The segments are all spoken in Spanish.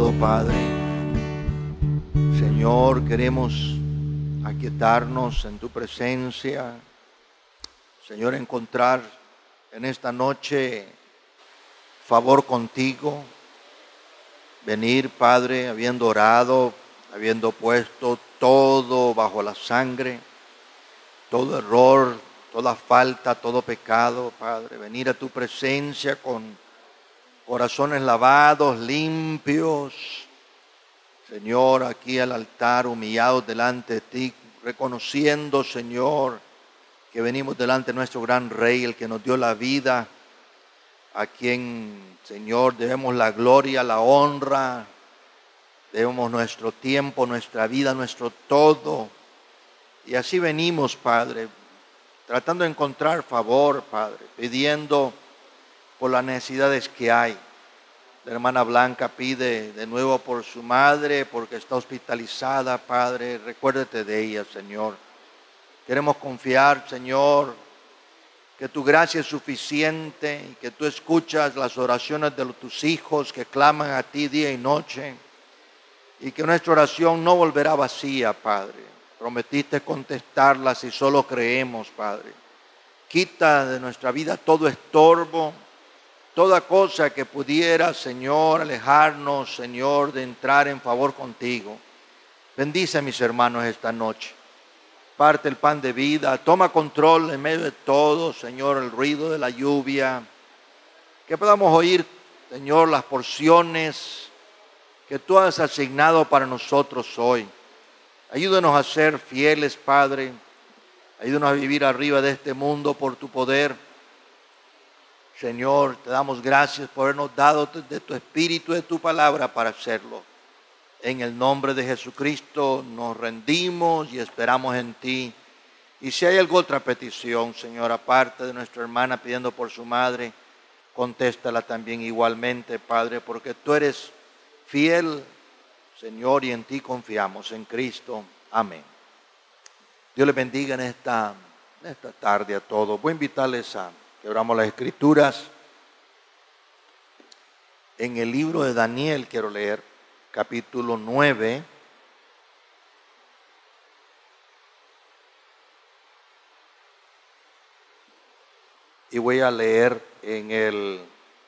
amado Padre. Señor, queremos aquietarnos en tu presencia. Señor, encontrar en esta noche favor contigo. Venir, Padre, habiendo orado, habiendo puesto todo bajo la sangre, todo error, toda falta, todo pecado, Padre. Venir a tu presencia con corazones lavados, limpios. Señor, aquí al altar, humillados delante de ti, reconociendo, Señor, que venimos delante de nuestro gran Rey, el que nos dio la vida, a quien, Señor, debemos la gloria, la honra, debemos nuestro tiempo, nuestra vida, nuestro todo. Y así venimos, Padre, tratando de encontrar favor, Padre, pidiendo por las necesidades que hay. La hermana Blanca pide de nuevo por su madre, porque está hospitalizada, Padre. Recuérdate de ella, Señor. Queremos confiar, Señor, que tu gracia es suficiente y que tú escuchas las oraciones de tus hijos que claman a ti día y noche, y que nuestra oración no volverá vacía, Padre. Prometiste contestarla si solo creemos, Padre. Quita de nuestra vida todo estorbo, toda cosa que pudiera, Señor, alejarnos, Señor, de entrar en favor contigo. Bendice a mis hermanos esta noche. Parte el pan de vida. Toma control en medio de todo, Señor, el ruido de la lluvia. Que podamos oír, Señor, las porciones que tú has asignado para nosotros hoy. Ayúdanos a ser fieles, Padre. Ayúdanos a vivir arriba de este mundo por tu poder. Señor, te damos gracias por habernos dado de tu espíritu y de tu palabra para hacerlo. En el nombre de Jesucristo nos rendimos y esperamos en ti. Y si hay alguna otra petición, Señor, aparte de nuestra hermana pidiendo por su madre, contéstala también igualmente, Padre, porque tú eres fiel, Señor, y en ti confiamos, en Cristo. Amén. Dios les bendiga en esta tarde a todos. Voy a invitarles a que abramos las Escrituras. En el libro de Daniel quiero leer, capítulo 9. Y voy a leer en el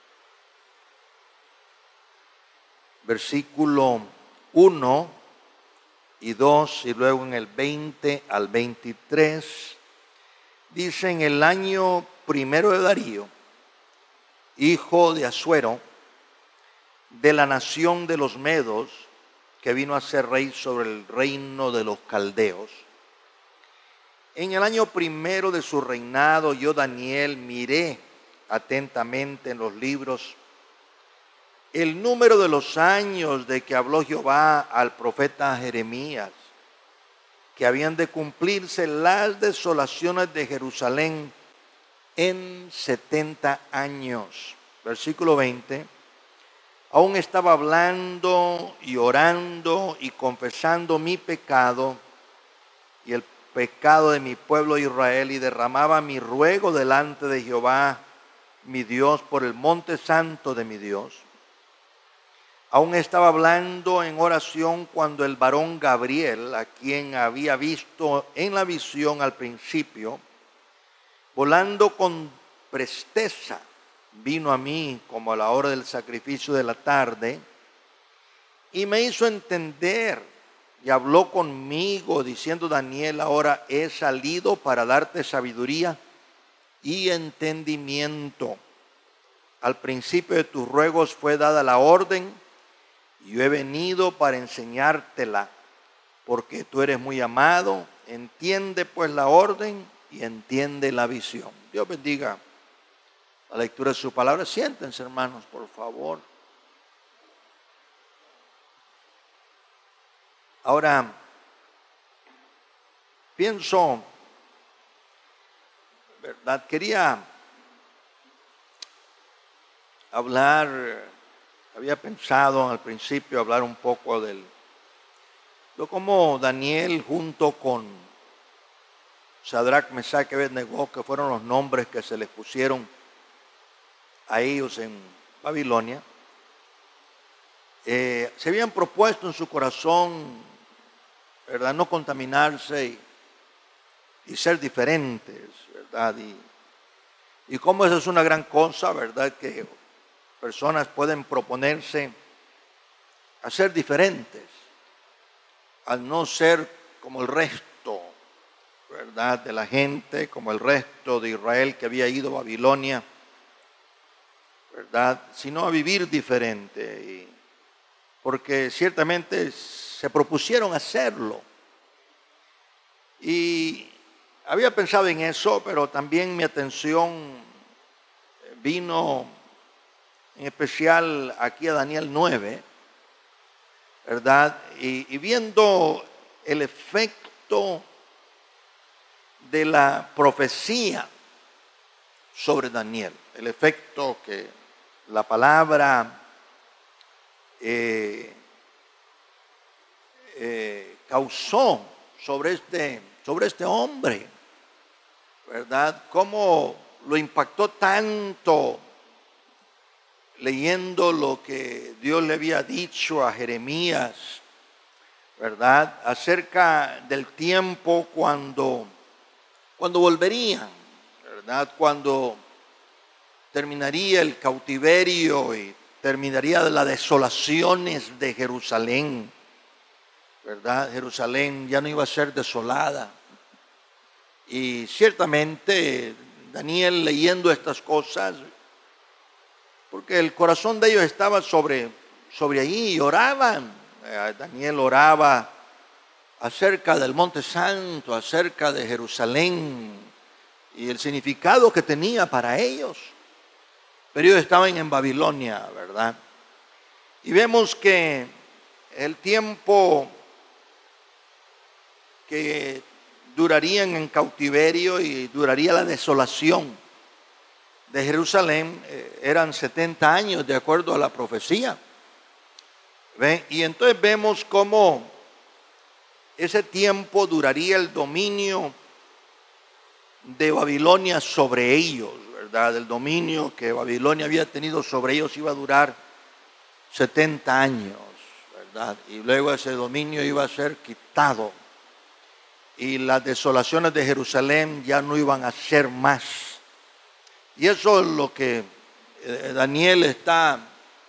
versículo 1 y 2 y luego en el 20 al 23. Dice: en el año primero de Darío, hijo de Asuero, de la nación de los Medos, que vino a ser rey sobre el reino de los caldeos. En el año primero de su reinado, yo, Daniel, miré atentamente en los libros el número de los años de que habló Jehová al profeta Jeremías, que habían de cumplirse las desolaciones de Jerusalén en 70 años. Versículo 20. Aún estaba hablando y orando y confesando mi pecado y el pecado de mi pueblo Israel, y derramaba mi ruego delante de Jehová, mi Dios, por el monte santo de mi Dios. Aún estaba hablando en oración cuando el varón Gabriel, a quien había visto en la visión al principio, volando con presteza, vino a mí como a la hora del sacrificio de la tarde y me hizo entender y habló conmigo diciendo: Daniel, ahora he salido para darte sabiduría y entendimiento. Al principio de tus ruegos fue dada la orden y yo he venido para enseñártela, porque tú eres muy amado. Entiende pues la orden y entiende la visión. Dios bendiga la lectura de su palabra. Siéntense, hermanos, por favor. Ahora, pienso, ¿verdad? Quería hablar, había pensado al principio hablar un poco de cómo Daniel junto con Sadrach, Mesach y Abednego, que fueron los nombres que se les pusieron a ellos en Babilonia, se habían propuesto en su corazón, ¿verdad?, no contaminarse y ser diferentes, ¿verdad? Y como eso es una gran cosa, ¿verdad?, que personas pueden proponerse a ser diferentes, al no ser como el resto, ¿verdad?, de la gente, como el resto de Israel que había ido a Babilonia, ¿verdad?, sino a vivir diferente, porque ciertamente se propusieron hacerlo. Y había pensado en eso, pero también mi atención vino en especial aquí a Daniel 9, ¿verdad? Y viendo el efecto de la profecía sobre Daniel, el efecto que la palabra causó sobre este hombre, ¿verdad? Cómo lo impactó tanto leyendo lo que Dios le había dicho a Jeremías, ¿verdad?, acerca del tiempo cuando volverían, ¿verdad?, cuando terminaría el cautiverio y terminaría las desolaciones de Jerusalén, ¿verdad? Jerusalén ya no iba a ser desolada. Y ciertamente Daniel, leyendo estas cosas, porque el corazón de ellos estaba sobre allí, y oraban. Daniel oraba acerca del Monte Santo, acerca de Jerusalén y el significado que tenía para ellos. Pero ellos estaban en Babilonia, ¿verdad? Y vemos que el tiempo que durarían en cautiverio y duraría la desolación de Jerusalén eran 70 años, de acuerdo a la profecía. ¿Ven? Y entonces vemos cómo ese tiempo duraría el dominio de Babilonia sobre ellos, ¿verdad? El dominio que Babilonia había tenido sobre ellos iba a durar 70 años, ¿verdad? Y luego ese dominio iba a ser quitado y las desolaciones de Jerusalén ya no iban a ser más. Y eso es lo que Daniel está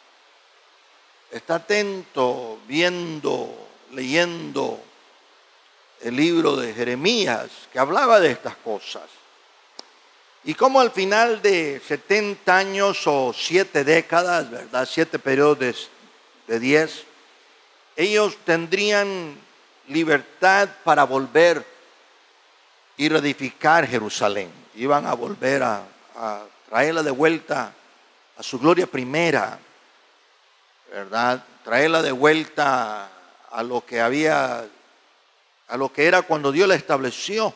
atento, viendo, leyendo el libro de Jeremías, que hablaba de estas cosas. Y como al final de 70 años o 7 décadas, ¿verdad?, 7 periodos de 10, ellos tendrían libertad para volver y reedificar Jerusalén. Iban a volver a traerla de vuelta a su gloria primera, ¿verdad? Traerla de vuelta a lo que era cuando Dios la estableció.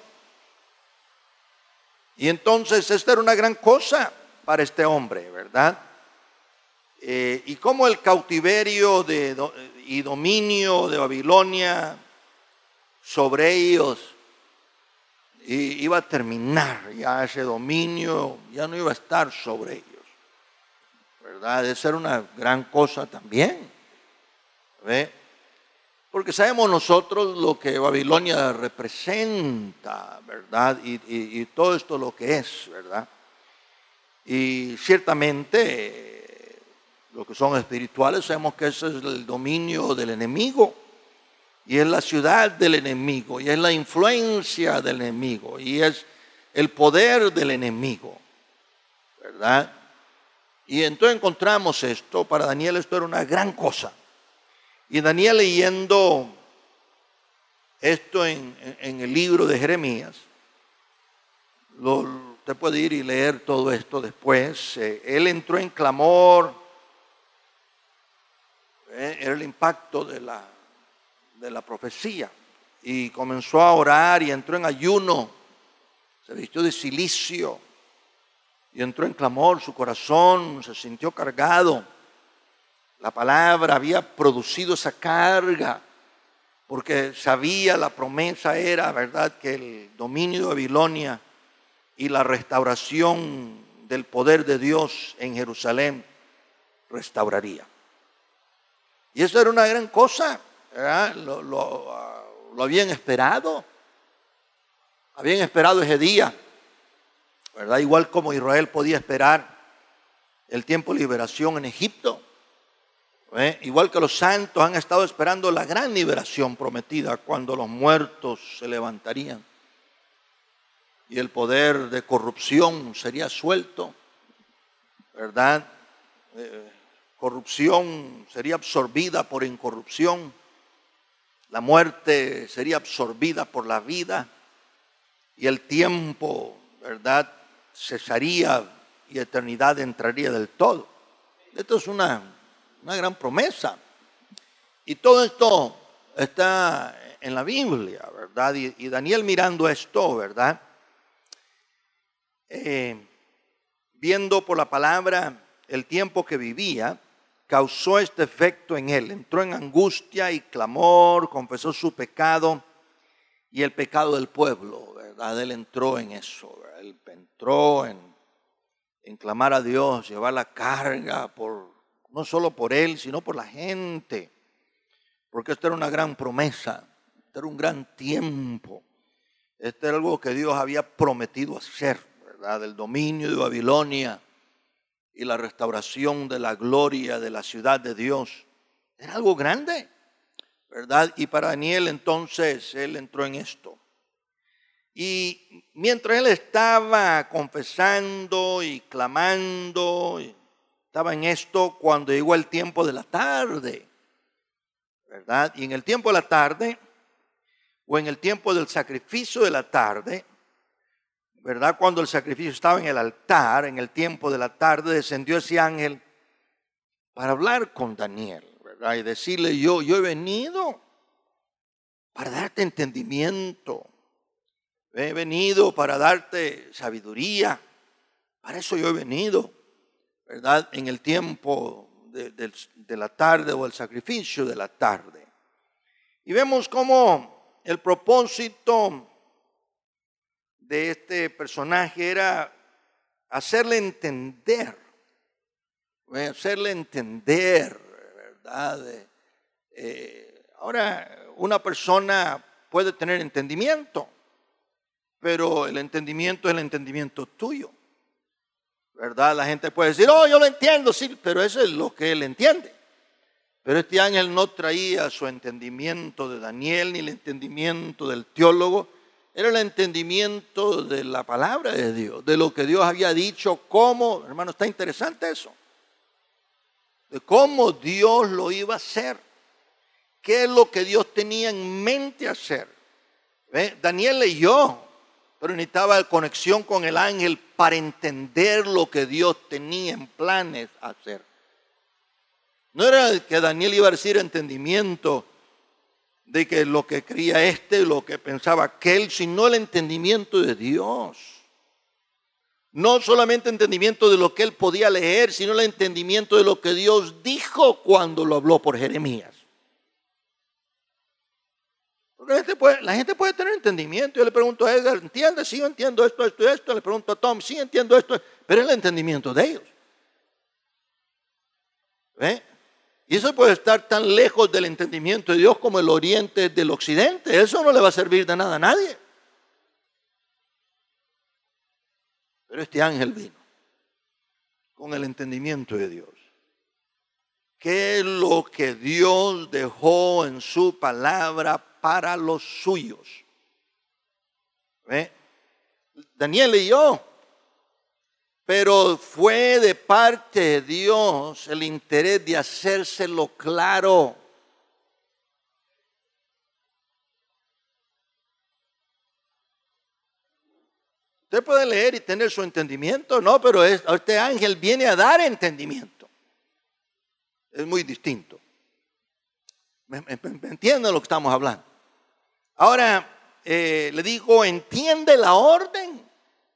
Y entonces esta era una gran cosa para este hombre, ¿verdad? Y como el cautiverio y dominio de Babilonia sobre ellos iba a terminar, ya ese dominio ya no iba a estar sobre ellos, ¿verdad? Esa era una gran cosa también, ¿ve? Porque sabemos nosotros lo que Babilonia representa, ¿verdad? Y todo esto lo que es, ¿verdad? Y ciertamente los que son espirituales sabemos que ese es el dominio del enemigo. Y es la ciudad del enemigo, y es la influencia del enemigo, y es el poder del enemigo, ¿verdad? Y entonces encontramos esto, para Daniel esto era una gran cosa. Y Daniel, leyendo esto en el libro de Jeremías, usted puede ir y leer todo esto después. Él entró en clamor, era el impacto de la profecía, y comenzó a orar y entró en ayuno, se vistió de cilicio y entró en clamor. Su corazón se sintió cargado. La palabra había producido esa carga porque sabía, la promesa era, ¿verdad?, que el dominio de Babilonia y la restauración del poder de Dios en Jerusalén restauraría. Y eso era una gran cosa, ¿verdad? Lo habían esperado. Habían esperado ese día, ¿verdad? Igual como Israel podía esperar el tiempo de liberación en Egipto. Igual que los santos han estado esperando la gran liberación prometida cuando los muertos se levantarían y el poder de corrupción sería suelto, ¿verdad? Corrupción sería absorbida por incorrupción, la muerte sería absorbida por la vida y el tiempo, ¿verdad?, cesaría y eternidad entraría del todo. Esto es una gran promesa. Y todo esto está en la Biblia, ¿verdad? Y Daniel mirando esto, ¿verdad? Viendo por la palabra el tiempo que vivía, causó este efecto en él. Entró en angustia y clamor, confesó su pecado y el pecado del pueblo, ¿verdad? Él entró en eso, ¿verdad? Él entró en clamar a Dios, llevar la carga no solo por él, sino por la gente, porque esto era una gran promesa, este era un gran tiempo, este era algo que Dios había prometido hacer, ¿verdad? El dominio de Babilonia y la restauración de la gloria de la ciudad de Dios, era algo grande, ¿verdad? Y para Daniel entonces, él entró en esto. Y mientras él estaba confesando y clamando, estaba en esto cuando llegó el tiempo de la tarde, ¿verdad? Y en el tiempo de la tarde, o en el tiempo del sacrificio de la tarde, ¿verdad? Cuando el sacrificio estaba en el altar, en el tiempo de la tarde, descendió ese ángel para hablar con Daniel, ¿verdad? Y decirle, yo he venido para darte entendimiento. He venido para darte sabiduría. Para eso yo he venido, ¿verdad? En el tiempo de la tarde o el sacrificio de la tarde. Y vemos cómo el propósito de este personaje era hacerle entender, ¿verdad? Ahora, una persona puede tener entendimiento, pero el entendimiento es el entendimiento tuyo, ¿verdad? La gente puede decir, oh, yo lo entiendo, sí, pero eso es lo que él entiende. Pero este ángel no traía su entendimiento de Daniel, ni el entendimiento del teólogo, era el entendimiento de la palabra de Dios, de lo que Dios había dicho, cómo, hermano, está interesante eso, de cómo Dios lo iba a hacer, qué es lo que Dios tenía en mente hacer. Daniel leyó, pero necesitaba conexión con el ángel para entender lo que Dios tenía en planes hacer. No era que Daniel iba a decir entendimiento de que lo que creía lo que pensaba aquel, sino el entendimiento de Dios. No solamente entendimiento de lo que él podía leer, sino el entendimiento de lo que Dios dijo cuando lo habló por Jeremías. La gente puede tener entendimiento. Yo le pregunto a Edgar, ¿entiendes? Sí, yo entiendo esto. Le pregunto a Tom, sí, entiendo esto. Pero es el entendimiento de ellos. Y eso puede estar tan lejos del entendimiento de Dios como el oriente del occidente. Eso no le va a servir de nada a nadie. Pero este ángel vino con el entendimiento de Dios. ¿Qué es lo que Dios dejó en su palabra para los suyos? Daniel leyó, pero fue de parte de Dios el interés de hacérselo claro. Usted puede leer y tener su entendimiento, no, pero este ángel viene a dar entendimiento. Es muy distinto. ¿Me entienden lo que estamos hablando? Ahora, le digo, ¿entiende la orden?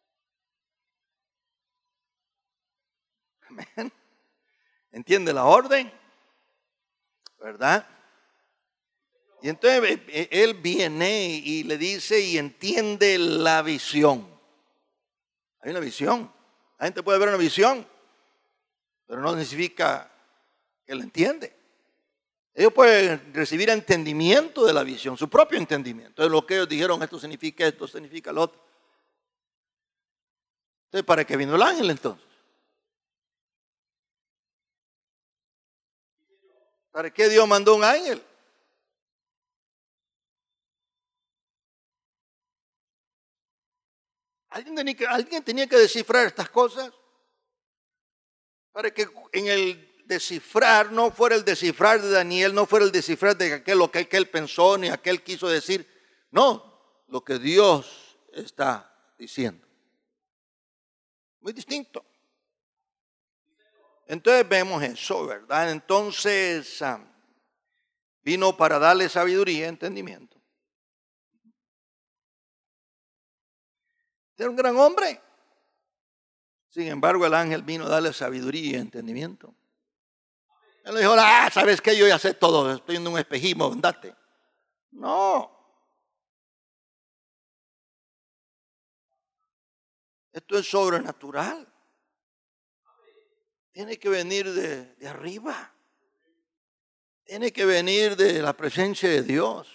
Amén. ¿Entiende la orden? ¿Verdad? Y entonces él viene y le dice y entiende la visión. Hay una visión. La gente puede ver una visión, pero no significa que la entiende. Ellos pueden recibir entendimiento de la visión, su propio entendimiento. Entonces lo que ellos dijeron, esto significa lo otro. Entonces, ¿para qué vino el ángel entonces? ¿Para qué Dios mandó un ángel? Alguien tenía que descifrar estas cosas para que en el descifrar no fuera el descifrar de Daniel, no fuera el descifrar de lo que aquel pensó ni aquel quiso decir. No, lo que Dios está diciendo. Muy distinto. Entonces vemos eso, ¿verdad? Entonces vino para darle sabiduría, entendimiento. Era un gran hombre. Sin embargo, el ángel vino a darle sabiduría y entendimiento. Él le dijo, ¿sabes qué? Yo ya sé todo, estoy en un espejismo, andate. No. Esto es sobrenatural. Tiene que venir de arriba. Tiene que venir de la presencia de Dios.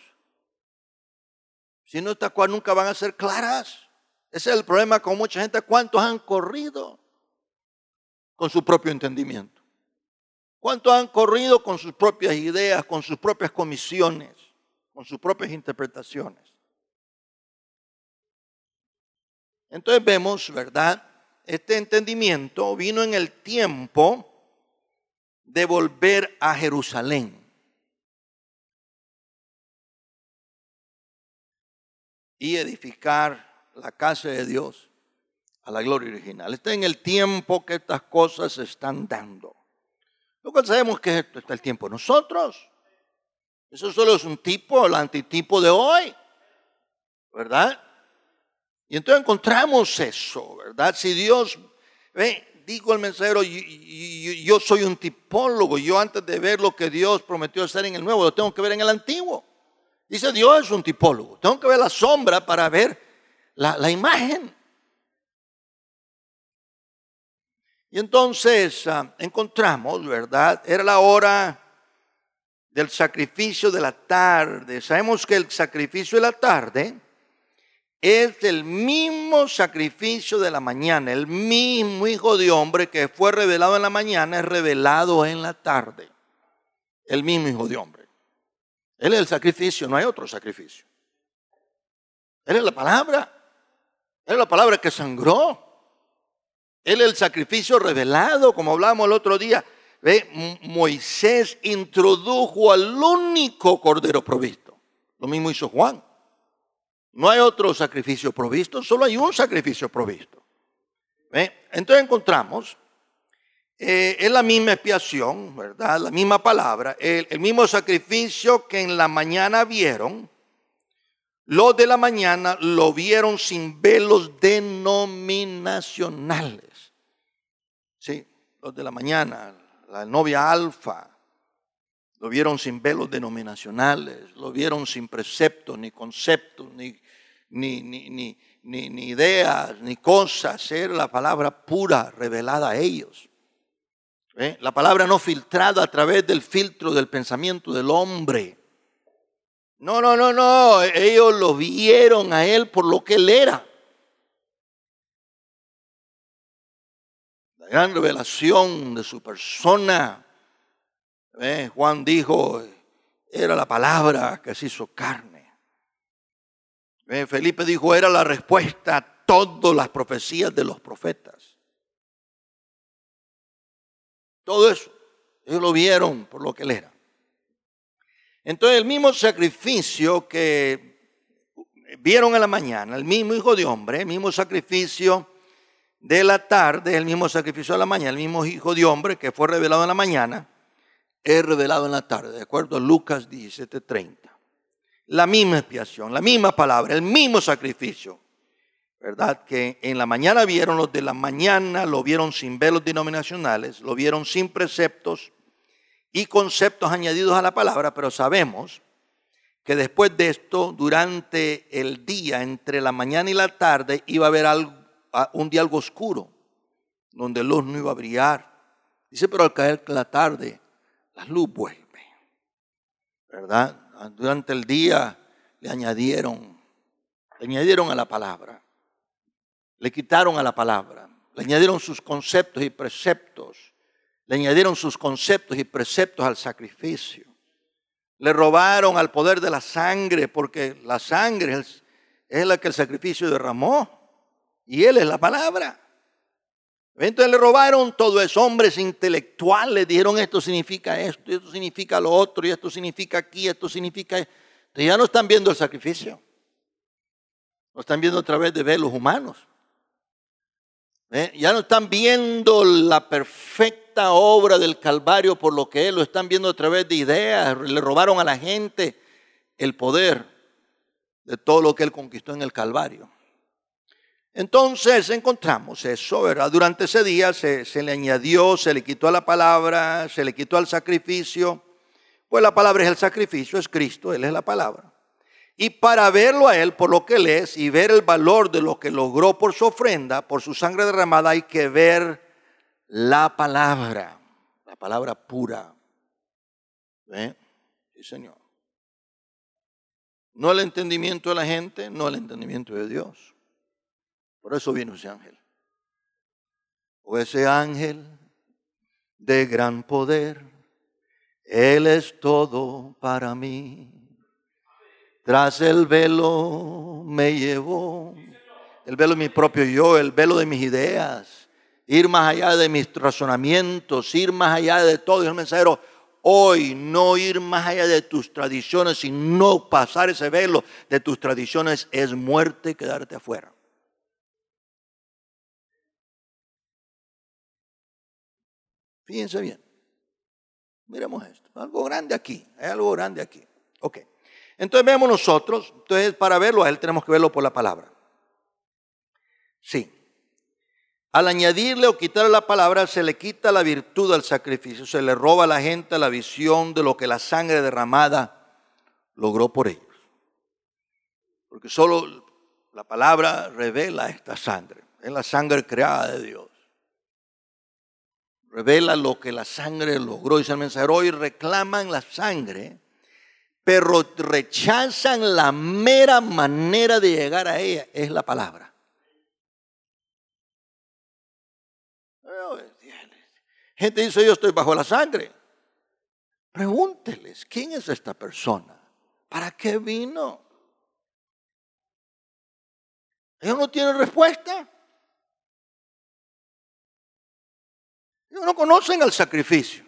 Si no, estas cosas nunca van a ser claras. Ese es el problema con mucha gente. ¿Cuántos han corrido con su propio entendimiento? ¿Cuántos han corrido con sus propias ideas, con sus propias comisiones, con sus propias interpretaciones? Entonces vemos, ¿verdad? Este entendimiento vino en el tiempo de volver a Jerusalén. Y edificar la casa de Dios a la gloria original. Está en el tiempo que estas cosas se están dando. Lo cual sabemos que esto está el tiempo de nosotros. Eso solo es un tipo, el antitipo de hoy, ¿verdad? Y entonces encontramos eso, ¿verdad? Si Dios, dijo el mensajero, yo soy un tipólogo. Yo antes de ver lo que Dios prometió hacer en el nuevo, lo tengo que ver en el antiguo. Dice, Dios es un tipólogo. Tengo que ver la sombra para ver la imagen. Y entonces encontramos, ¿verdad? Era la hora del sacrificio de la tarde. Sabemos que el sacrificio de la tarde es el mismo sacrificio de la mañana. El mismo Hijo de Hombre que fue revelado en la mañana es revelado en la tarde. El mismo Hijo de Hombre. Él es el sacrificio, no hay otro sacrificio. Él es la palabra. Él es la palabra que sangró. Él es el sacrificio revelado, como hablábamos el otro día. Moisés introdujo al único cordero provisto. Lo mismo hizo Juan. No hay otro sacrificio provisto, solo hay un sacrificio provisto. Entonces encontramos, es la misma expiación, ¿verdad? La misma palabra, el mismo sacrificio que en la mañana vieron. Los de la mañana lo vieron sin velos denominacionales. Sí, los de la mañana, la novia alfa, lo vieron sin velos denominacionales, lo vieron sin preceptos, ni conceptos, ni ideas, ni cosas. Era la palabra pura revelada a ellos. La palabra no filtrada a través del filtro del pensamiento del hombre. No. Ellos lo vieron a él por lo que él era. La gran revelación de su persona. Juan dijo, era la palabra que se hizo carne. Felipe dijo, era la respuesta a todas las profecías de los profetas. Todo eso, ellos lo vieron por lo que él era. Entonces el mismo sacrificio que vieron en la mañana, el mismo Hijo de Hombre, el mismo sacrificio de la tarde, el mismo sacrificio de la mañana, el mismo Hijo de Hombre que fue revelado en la mañana, es revelado en la tarde, de acuerdo a Lucas 17:30. La misma expiación, la misma palabra, el mismo sacrificio, ¿verdad? Que en la mañana vieron, los de la mañana lo vieron sin velos denominacionales, lo vieron sin preceptos y conceptos añadidos a la palabra, pero sabemos que después de esto, durante el día, entre la mañana y la tarde, iba a haber un día algo oscuro, donde la luz no iba a brillar. Dice, pero al caer la tarde, la luz vuelve. ¿verdad? Durante el día le añadieron a la palabra, le quitaron a la palabra, le añadieron sus conceptos y preceptos, le añadieron sus conceptos y preceptos al sacrificio. Le robaron al poder de la sangre, porque la sangre es la que el sacrificio derramó, y Él es la palabra. Entonces le robaron todo eso. Hombres intelectuales dijeron: esto significa esto, y esto significa lo otro, y esto significa aquí, esto significa esto. Entonces ya no están viendo el sacrificio, lo están viendo a través de velos humanos. Ya no están viendo la perfecta obra del Calvario por lo que es, lo están viendo a través de ideas. Le robaron a la gente el poder de todo lo que Él conquistó en el Calvario. Entonces encontramos eso, ¿verdad? Durante ese día se le añadió, se le quitó a la palabra, se le quitó al sacrificio. Pues la palabra es el sacrificio, es Cristo, Él es la palabra. Y para verlo a Él por lo que Él es y ver el valor de lo que logró por su ofrenda, por su sangre derramada, hay que ver la palabra pura. ¿Ve? Sí, Señor. No el entendimiento de la gente, no el entendimiento de Dios. Por eso vino ese ángel. O ese ángel de gran poder, Él es todo para mí. Tras el velo me llevó, el velo de mi propio yo, el velo de mis ideas, ir más allá de mis razonamientos, ir más allá de todo. Y el mensajero, hoy no ir más allá de tus tradiciones, sino pasar ese velo de tus tradiciones es muerte y quedarte afuera. Fíjense bien, miremos esto, algo grande aquí, hay algo grande aquí. Ok. Entonces vemos nosotros, entonces para verlo a Él tenemos que verlo por la palabra. Sí. Al añadirle o quitarle la palabra se le quita la virtud al sacrificio, se le roba a la gente la visión de lo que la sangre derramada logró por ellos. Porque solo la palabra revela esta sangre, es la sangre creada de Dios. Revela lo que la sangre logró, dice el mensajero, hoy reclaman la sangre, pero rechazan la mera manera de llegar a ella, es la palabra. Gente dice: yo estoy bajo la sangre. Pregúnteles, ¿quién es esta persona? ¿Para qué vino? Ellos no tienen respuesta. Ellos no conocen el sacrificio.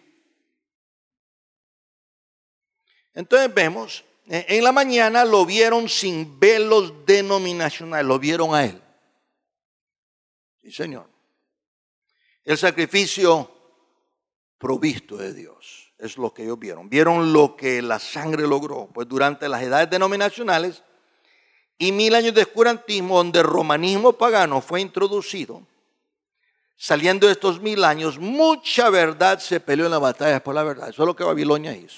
Entonces vemos, en la mañana lo vieron sin velos denominacionales, lo vieron a Él. Sí, Señor. El sacrificio provisto de Dios es lo que ellos vieron. Vieron lo que la sangre logró. Pues durante las edades denominacionales y 1000 años de oscurantismo, donde el romanismo pagano fue introducido, saliendo de estos 1000 años, mucha verdad se peleó en la batalla por la verdad. Eso es lo que Babilonia hizo.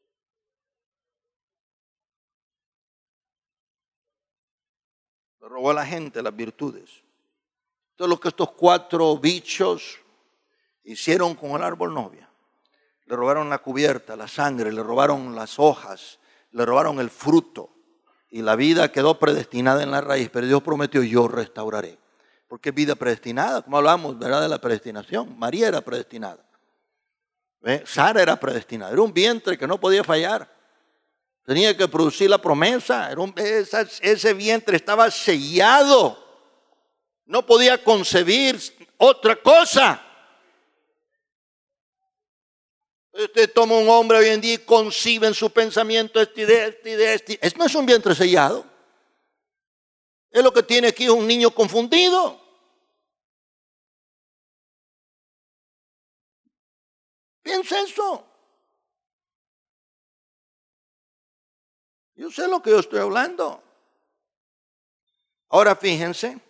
Le robó a la gente las virtudes. Todo lo que estos 4 bichos hicieron con el árbol novia. Le robaron la cubierta, la sangre, le robaron las hojas, le robaron el fruto. Y la vida quedó predestinada en la raíz. Pero Dios prometió: yo restauraré. Porque es vida predestinada, como hablamos, ¿verdad? De la predestinación. María era predestinada. Sara era predestinada. Era un vientre que no podía fallar. Tenía que producir la promesa. Ese vientre estaba sellado. No podía concebir otra cosa. Usted toma un hombre hoy en día y concibe en su pensamiento esta idea. Esto no es un vientre sellado. Es lo que tiene aquí es un niño confundido. Piensa eso. Yo sé lo que yo estoy hablando. Ahora fíjense.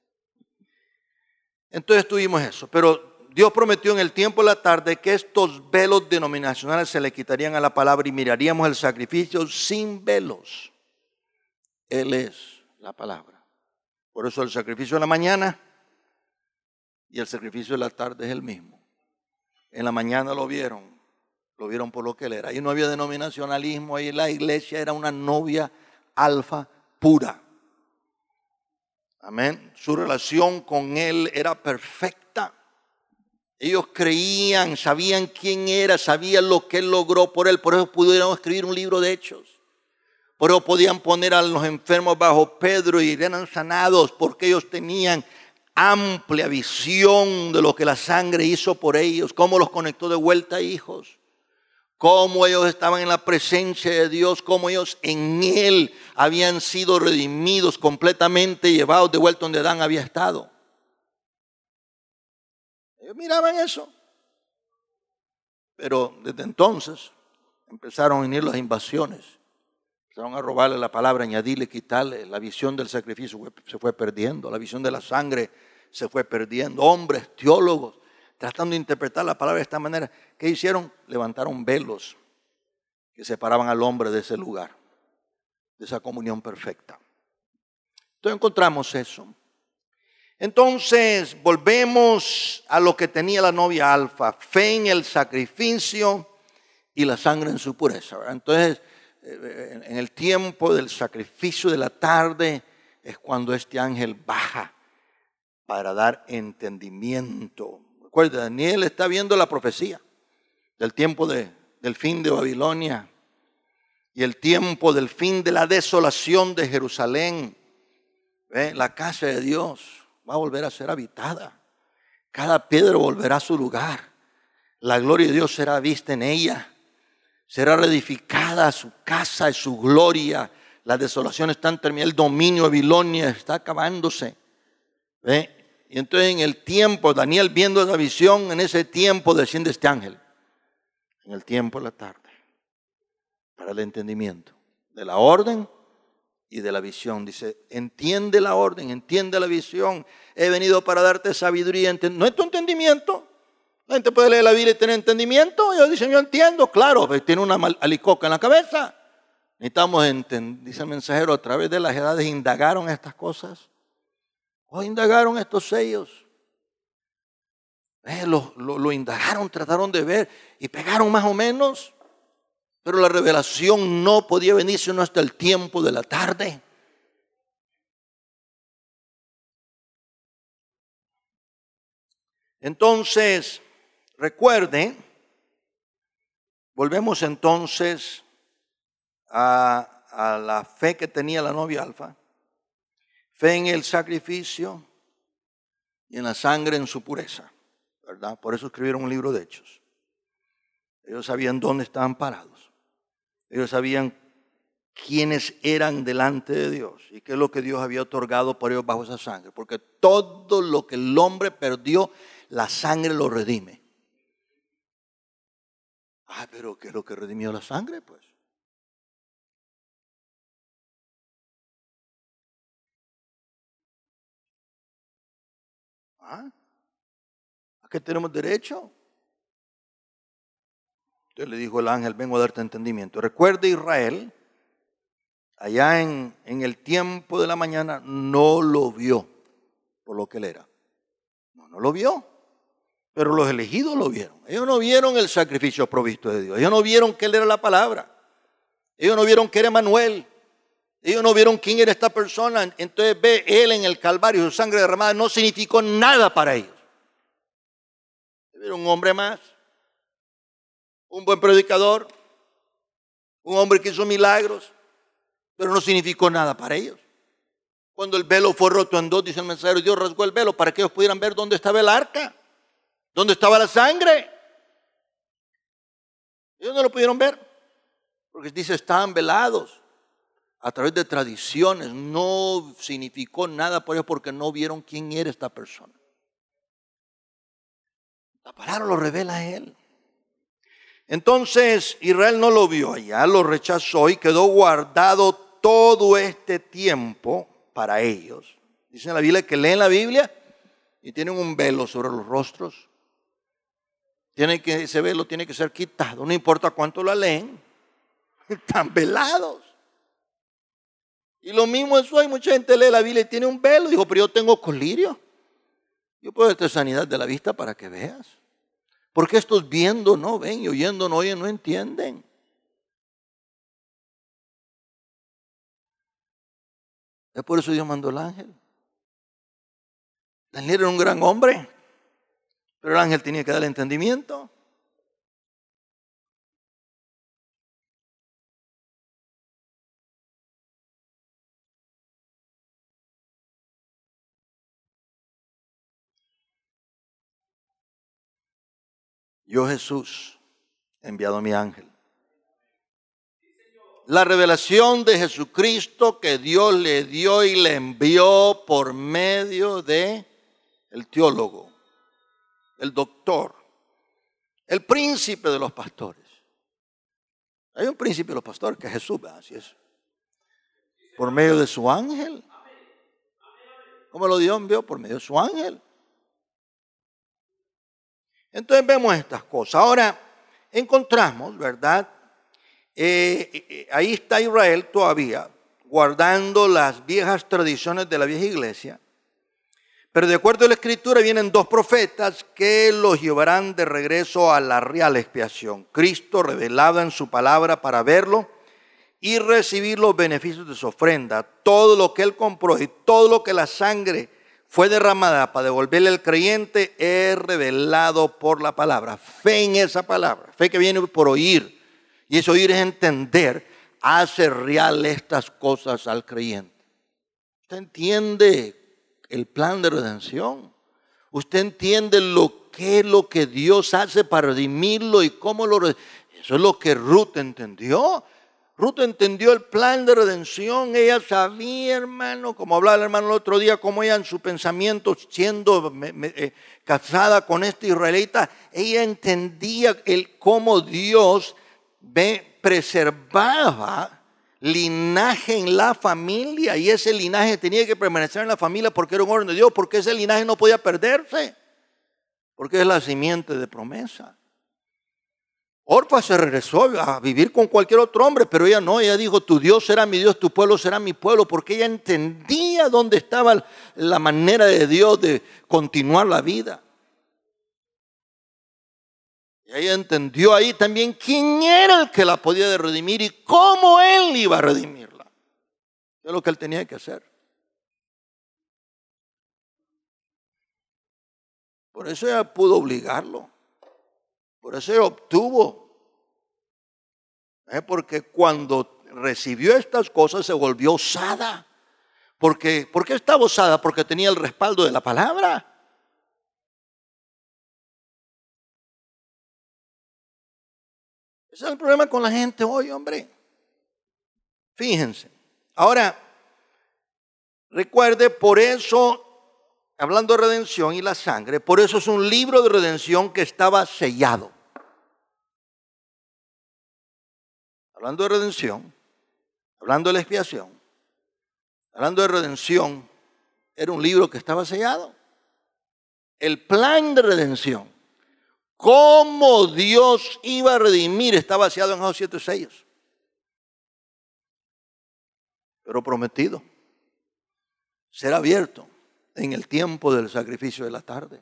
Entonces tuvimos eso. Pero Dios prometió en el tiempo de la tarde que estos velos denominacionales se le quitarían a la palabra y miraríamos el sacrificio sin velos. Él es la palabra. Por eso el sacrificio de la mañana y el sacrificio de la tarde es el mismo. En la mañana lo vieron Lo vieron por lo que él era. Ahí no había denominacionalismo, ahí la iglesia era una novia alfa pura. Amén. Su relación con él era perfecta. Ellos creían, sabían quién era, sabían lo que él logró por él. Por eso pudieron escribir un libro de Hechos. Por eso podían poner a los enfermos bajo Pedro y eran sanados, porque ellos tenían amplia visión de lo que la sangre hizo por ellos, cómo los conectó de vuelta, hijos, cómo ellos estaban en la presencia de Dios, cómo ellos en él habían sido redimidos completamente, llevados de vuelta donde Adán había estado. Ellos miraban eso. Pero desde entonces empezaron a venir las invasiones. Empezaron a robarle la palabra, añadirle, quitarle. La visión del sacrificio se fue perdiendo. La visión de la sangre se fue perdiendo. Hombres, teólogos, tratando de interpretar la palabra de esta manera. ¿Qué hicieron? Levantaron velos que separaban al hombre de ese lugar, de esa comunión perfecta. Entonces encontramos eso. Entonces volvemos a lo que tenía la novia alfa. Fe en el sacrificio y la sangre en su pureza, ¿verdad? Entonces, en el tiempo del sacrificio de la tarde es cuando este ángel baja para dar entendimiento. Recuerda, Daniel está viendo la profecía del tiempo del fin de Babilonia y el tiempo del fin de la desolación de Jerusalén. La casa de Dios va a volver a ser habitada. Cada piedra volverá a su lugar. La gloria de Dios será vista en ella. Será reedificada su casa y su gloria. Las desolaciones están terminando. El dominio de Babilonia está acabándose. Y entonces en el tiempo, Daniel viendo esa visión, en ese tiempo desciende este ángel. En el tiempo de la tarde. Para el entendimiento de la orden y de la visión. Dice, entiende la orden, entiende la visión. He venido para darte sabiduría. No es tu entendimiento. La gente puede leer la Biblia y tener entendimiento. Ellos dicen, yo entiendo. Claro, pero tiene una alicoca en la cabeza. Necesitamos entender, dice el mensajero, a través de las edades indagaron estas cosas. O indagaron estos sellos. Lo indagaron, trataron de ver y pegaron más o menos. Pero la revelación no podía venir sino hasta el tiempo de la tarde. Entonces, recuerde, volvemos entonces a la fe que tenía la novia alfa. Fe en el sacrificio y en la sangre en su pureza, ¿verdad? Por eso escribieron un libro de Hechos. Ellos sabían dónde estaban parados. Ellos sabían quiénes eran delante de Dios y qué es lo que Dios había otorgado por ellos bajo esa sangre. Porque todo lo que el hombre perdió, la sangre lo redime. Pero ¿qué es lo que redimió la sangre? Pues ¿a qué tenemos derecho? Entonces le dijo el ángel, vengo a darte entendimiento. Recuerde, Israel, allá en el tiempo de la mañana, no lo vio por lo que él era. No lo vio. Pero los elegidos lo vieron. Ellos no vieron el sacrificio provisto de Dios. Ellos no vieron que él era la palabra. Ellos no vieron que era Emanuel. Ellos no vieron quién era esta persona. Entonces ve él en el Calvario, su sangre derramada no significó nada para ellos. Vieron un hombre más. Un buen predicador. Un hombre que hizo milagros. Pero no significó nada para ellos. Cuando el velo fue roto en dos, dice el mensajero, Dios rasgó el velo para que ellos pudieran ver dónde estaba el arca. ¿Dónde estaba la sangre? Ellos no lo pudieron ver. Porque dice, estaban velados. A través de tradiciones. No significó nada por ellos porque no vieron quién era esta persona. La palabra lo revela a él. Entonces Israel no lo vio allá, lo rechazó y quedó guardado todo este tiempo para ellos. Dice en la Biblia que leen la Biblia y tienen un velo sobre los rostros. Ese velo tiene que ser quitado, no importa cuánto la leen, están velados. Y lo mismo es hoy, mucha gente lee la Biblia y tiene un velo. Dijo, pero yo tengo colirio. Yo puedo darte sanidad de la vista para que veas. Porque estos viendo no ven y oyendo no oyen, no entienden. Es por eso Dios mandó el ángel. Daniel era un gran hombre, pero el ángel tenía que darle entendimiento. Yo, Jesús, he enviado a mi ángel. La revelación de Jesucristo que Dios le dio y le envió por medio de el teólogo, el doctor, el príncipe de los pastores. Hay un príncipe de los pastores que es Jesús, así es. Por medio de su ángel. ¿Cómo lo dio? Envió por medio de su ángel. Entonces vemos estas cosas. Ahora encontramos, ¿verdad? Ahí está Israel todavía guardando las viejas tradiciones de la vieja iglesia. Pero de acuerdo a la escritura vienen dos profetas que los llevarán de regreso a la real expiación. Cristo revelado en su palabra para verlo y recibir los beneficios de su ofrenda. Todo lo que él compró y todo lo que la sangre fue derramada para devolverle al creyente es revelado por la palabra. Fe en esa palabra, fe que viene por oír. Y ese oír es entender, hace real estas cosas al creyente. ¿Usted entiende el plan de redención? ¿Usted entiende lo que Dios hace para redimirlo y cómo lo redime? Eso es lo que Ruth entendió. Ruth entendió el plan de redención. Ella sabía, hermano, como hablaba el hermano el otro día, cómo ella en su pensamiento, siendo casada con este israelita, ella entendía cómo Dios preservaba linaje en la familia, y ese linaje tenía que permanecer en la familia porque era un orden de Dios, porque ese linaje no podía perderse, porque es la simiente de promesa. Orfa se regresó a vivir con cualquier otro hombre, pero ella no, ella dijo: tu Dios será mi Dios, tu pueblo será mi pueblo, porque ella entendía dónde estaba la manera de Dios de continuar la vida. Y ella entendió ahí también quién era el que la podía redimir y cómo él iba a redimirla. Es lo que él tenía que hacer. Por eso ella pudo obligarlo. Por eso ella obtuvo. Porque cuando recibió estas cosas se volvió osada. ¿Por qué estaba osada? Porque tenía el respaldo de la palabra. Ese es el problema con la gente hoy, hombre. Fíjense. Ahora, recuerde, por eso, hablando de redención y la sangre, por eso es un libro de redención que estaba sellado. Hablando de redención, hablando de la expiación, hablando de redención, era un libro que estaba sellado. El plan de redención, cómo Dios iba a redimir, estaba sellado en esos 7 sellos. Pero prometido, será abierto en el tiempo del sacrificio de la tarde.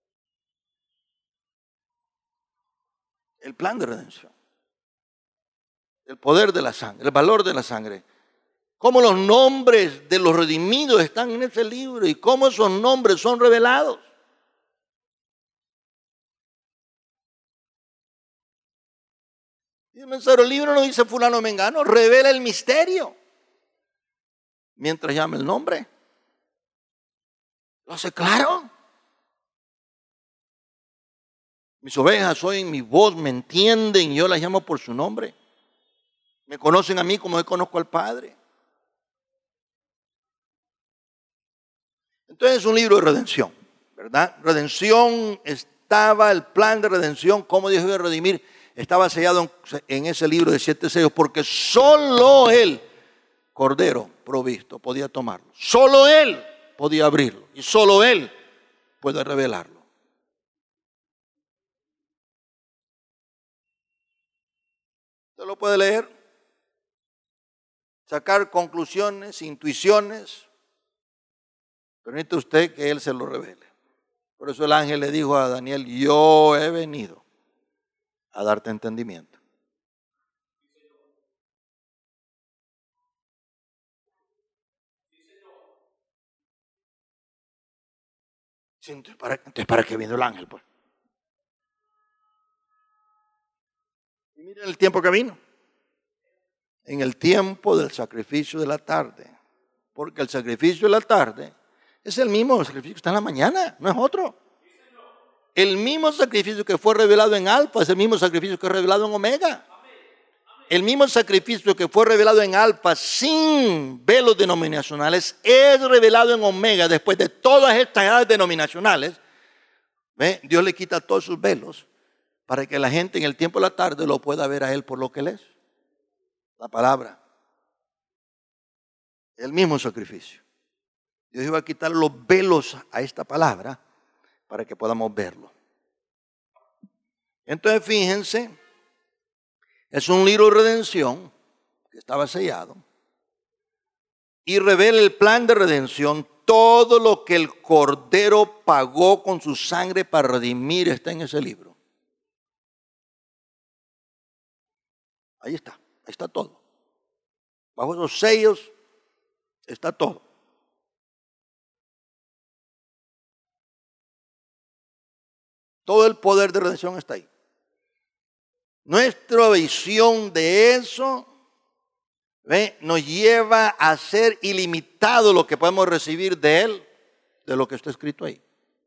El plan de redención. El poder de la sangre, el valor de la sangre. Cómo los nombres de los redimidos están en ese libro y cómo esos nombres son revelados. Y el libro no dice fulano mengano, revela el misterio. Mientras llama el nombre. Lo hace claro. Mis ovejas oyen mi voz, me entienden, yo las llamo por su nombre. Me conocen a mí como yo conozco al Padre. Entonces es un libro de redención, ¿verdad? Redención estaba, el plan de redención, cómo Dios iba a redimir, estaba sellado en ese libro de 7 sellos, porque solo Él, Cordero provisto, podía tomarlo. Solo Él podía abrirlo y solo Él puede revelarlo. Usted lo puede leer, sacar conclusiones, intuiciones. Permite usted que Él se lo revele. Por eso el ángel le dijo a Daniel, yo he venido a darte entendimiento. Sí, entonces, ¿para qué vino el ángel, pues? Y miren el tiempo que vino. En el tiempo del sacrificio de la tarde. Porque el sacrificio de la tarde es el mismo sacrificio que está en la mañana, no es otro. El mismo sacrificio que fue revelado en Alfa es el mismo sacrificio que es revelado en Omega. El mismo sacrificio que fue revelado en Alfa sin velos denominacionales es revelado en Omega. Después de todas estas edades denominacionales, ¿ve? Dios le quita todos sus velos para que la gente en el tiempo de la tarde lo pueda ver a Él por lo que Él es. La palabra. El mismo sacrificio. Dios iba a quitar los velos a esta palabra para que podamos verlo. Entonces fíjense, es un libro de redención que estaba sellado y revela el plan de redención. Todo lo que el Cordero pagó con su sangre para redimir está en ese libro. Ahí está todo. Bajo esos sellos está todo. Todo el poder de redención está ahí. Nuestra visión de eso, ¿ve?, nos lleva a ser ilimitado lo que podemos recibir de Él, de lo que está escrito ahí.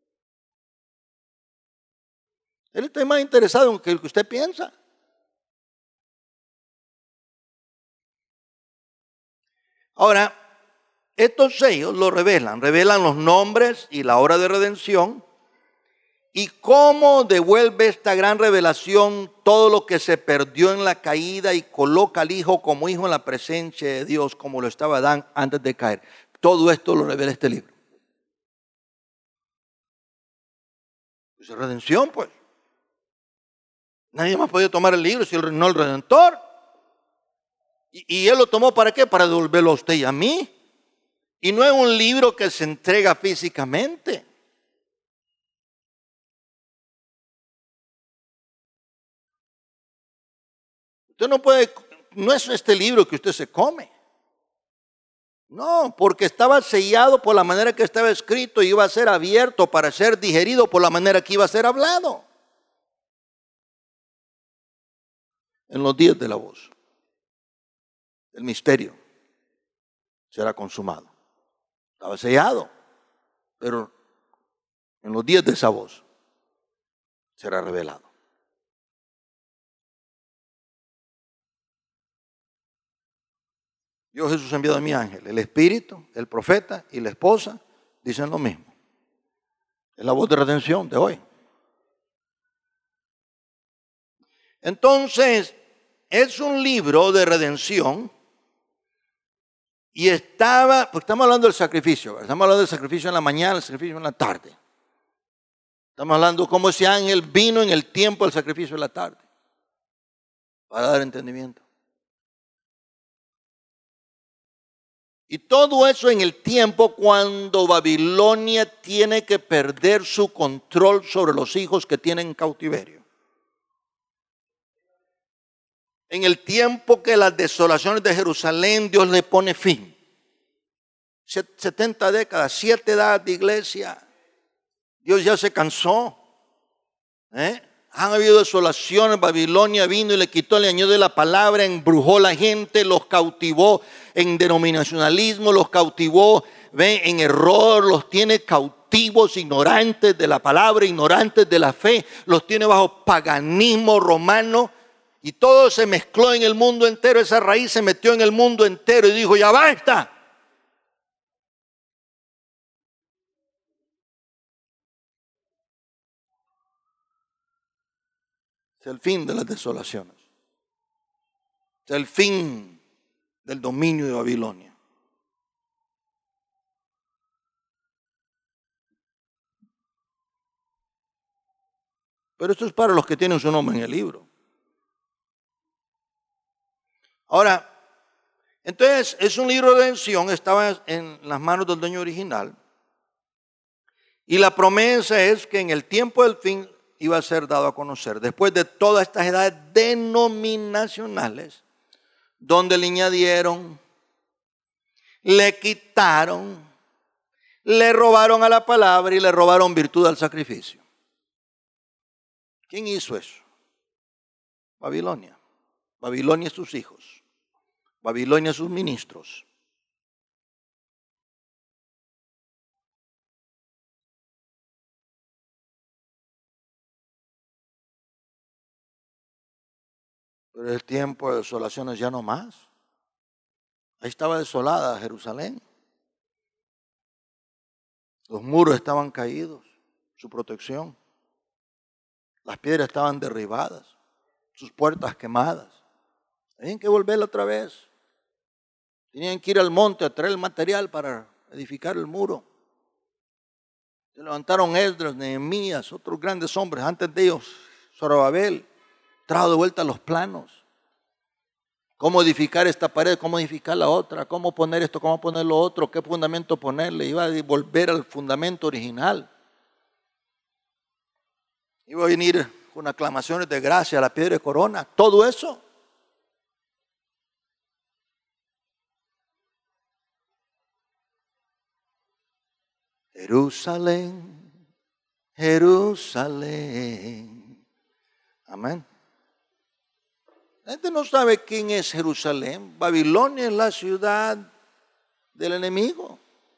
Él está más interesado en lo que usted piensa. Ahora, estos sellos lo revelan los nombres y la hora de redención. ¿Y cómo devuelve esta gran revelación todo lo que se perdió en la caída y coloca al Hijo como hijo en la presencia de Dios, como lo estaba Adán antes de caer? Todo esto lo revela este libro. Es redención, pues. Nadie más podía tomar el libro si no el Redentor. Y Él lo tomó ¿para qué? Para devolverlo a usted y a mí. Y no es un libro que se entrega físicamente. Usted no puede, no es este libro que usted se come. No, porque estaba sellado por la manera que estaba escrito y iba a ser abierto para ser digerido por la manera que iba a ser hablado. En los días de la voz, el misterio será consumado. Estaba sellado, pero en los días de esa voz será revelado. Yo, Jesús, ha enviado a mi ángel. El espíritu, el profeta y la esposa dicen lo mismo. Es la voz de redención de hoy. Entonces, es un libro de redención y porque estamos hablando del sacrificio. Estamos hablando del sacrificio en la mañana, el sacrificio en la tarde. Estamos hablando cómo ese ángel vino en el tiempo del sacrificio de la tarde para dar entendimiento. Y todo eso en el tiempo cuando Babilonia tiene que perder su control sobre los hijos que tienen cautiverio. En el tiempo que las desolaciones de Jerusalén Dios le pone fin. 70 décadas, 7 edades de iglesia. Dios ya se cansó. Han habido desolaciones, Babilonia vino y le quitó, le añadió la palabra, embrujó a la gente, los cautivó en denominacionalismo, los cautivó en error, los tiene cautivos, ignorantes de la palabra, ignorantes de la fe, los tiene bajo paganismo romano y todo se mezcló en el mundo entero, esa raíz se metió en el mundo entero y dijo, ya basta. Es el fin de las desolaciones. Es el fin del dominio de Babilonia. Pero esto es para los que tienen su nombre en el libro. Ahora, entonces es un libro de redención, estaba en las manos del dueño original. Y la promesa es que en el tiempo del fin iba a ser dado a conocer. Después de todas estas edades denominacionales, donde le añadieron, le quitaron, le robaron a la palabra y le robaron virtud al sacrificio. ¿Quién hizo eso? Babilonia. Babilonia y sus hijos. Babilonia y sus ministros. Pero el tiempo de desolaciones ya no más. Ahí estaba desolada Jerusalén. Los muros estaban caídos, su protección. Las piedras estaban derribadas, sus puertas quemadas. Tenían que volver otra vez. Tenían que ir al monte a traer el material para edificar el muro. Se levantaron Esdras, Nehemías, otros grandes hombres. Antes de ellos, Zorobabel, trajo de vuelta los planos. Cómo edificar esta pared, cómo edificar la otra, cómo poner esto, cómo poner lo otro, qué fundamento ponerle. Iba a volver al fundamento original. Iba a venir con aclamaciones de gracia, la piedra de corona, todo eso. Jerusalén, Jerusalén. Amén. La gente no sabe quién es Jerusalén. Babilonia es la ciudad del enemigo.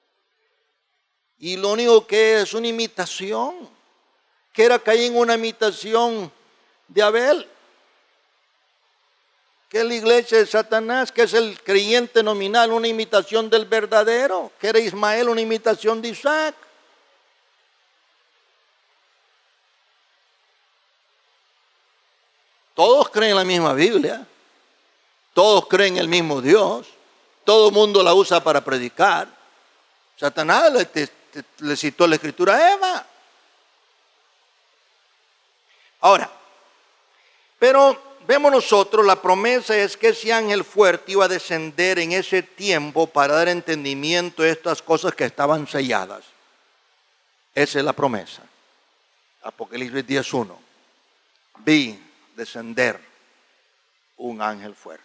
Y lo único que es una imitación, que era caer en una imitación de Abel, que es la iglesia de Satanás, que es el creyente nominal, una imitación del verdadero, que era Ismael, una imitación de Isaac. Todos creen en la misma Biblia, todos creen en el mismo Dios, todo el mundo la usa para predicar. Satanás le citó la escritura a Eva. Ahora, pero vemos nosotros, la promesa es que ese ángel fuerte iba a descender en ese tiempo para dar entendimiento a estas cosas que estaban selladas. Esa es la promesa. Apocalipsis 10:1. Vi descender un ángel fuerte.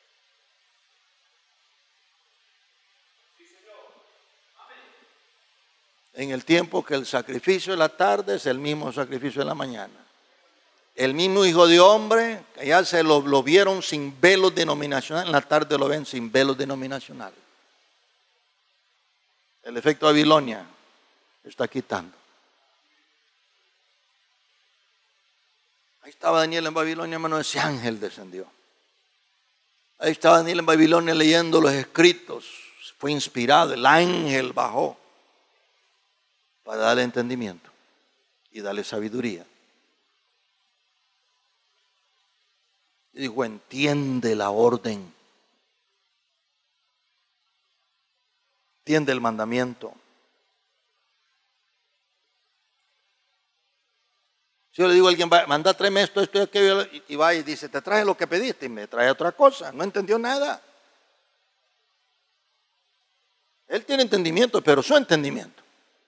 En el tiempo que el sacrificio de la tarde es el mismo sacrificio de la mañana. El mismo Hijo de Hombre, que ya se lo vieron sin velos denominacionales, en la tarde lo ven sin velos denominacionales. El efecto Babilonia está quitando. Ahí estaba Daniel en Babilonia, hermano, ese ángel descendió. Ahí estaba Daniel en Babilonia leyendo los escritos. Fue inspirado, el ángel bajó para darle entendimiento y darle sabiduría. Y dijo, entiende la orden. Entiende el mandamiento. Si yo le digo a alguien, manda, tráeme esto, aquello, y va y dice, te traje lo que pediste, y me trae otra cosa. No entendió nada. Él tiene entendimiento, pero su entendimiento.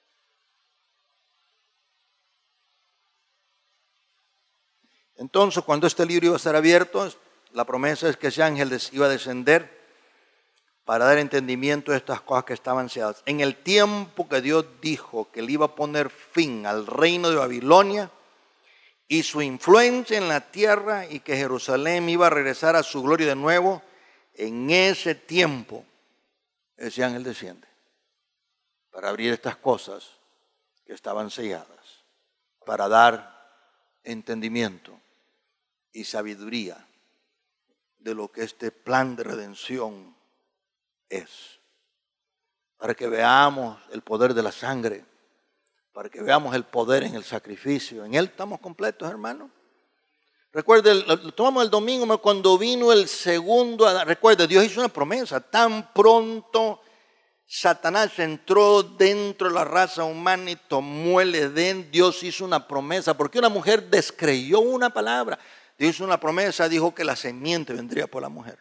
Entonces, cuando este libro iba a ser abierto, la promesa es que ese ángel iba a descender para dar entendimiento a estas cosas que estaban selladas. En el tiempo que Dios dijo que le iba a poner fin al reino de Babilonia y su influencia en la tierra y que Jerusalén iba a regresar a su gloria de nuevo, en ese tiempo ese ángel desciende para abrir estas cosas que estaban selladas, para dar entendimiento y sabiduría de lo que este plan de redención es. Para que veamos el poder de la sangre, para que veamos el poder en el sacrificio. En Él estamos completos, hermano. Recuerde, lo tomamos el domingo cuando vino el segundo. Recuerde, Dios hizo una promesa. Tan pronto Satanás entró dentro de la raza humana y tomó el Edén, Dios hizo una promesa. Porque una mujer descreyó una palabra. Dios hizo una promesa, dijo que la simiente vendría por la mujer.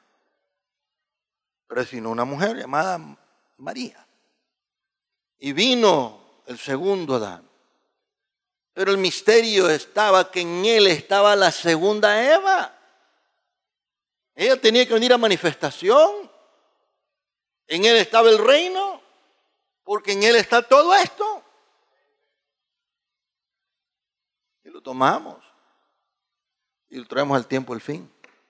Pero vino una mujer llamada María. Y vino el segundo Adán. Pero el misterio estaba que en él estaba la segunda Eva. Ella tenía que venir a manifestación. En él estaba el reino, porque en él está todo esto. Y lo tomamos y lo traemos al tiempo del fin.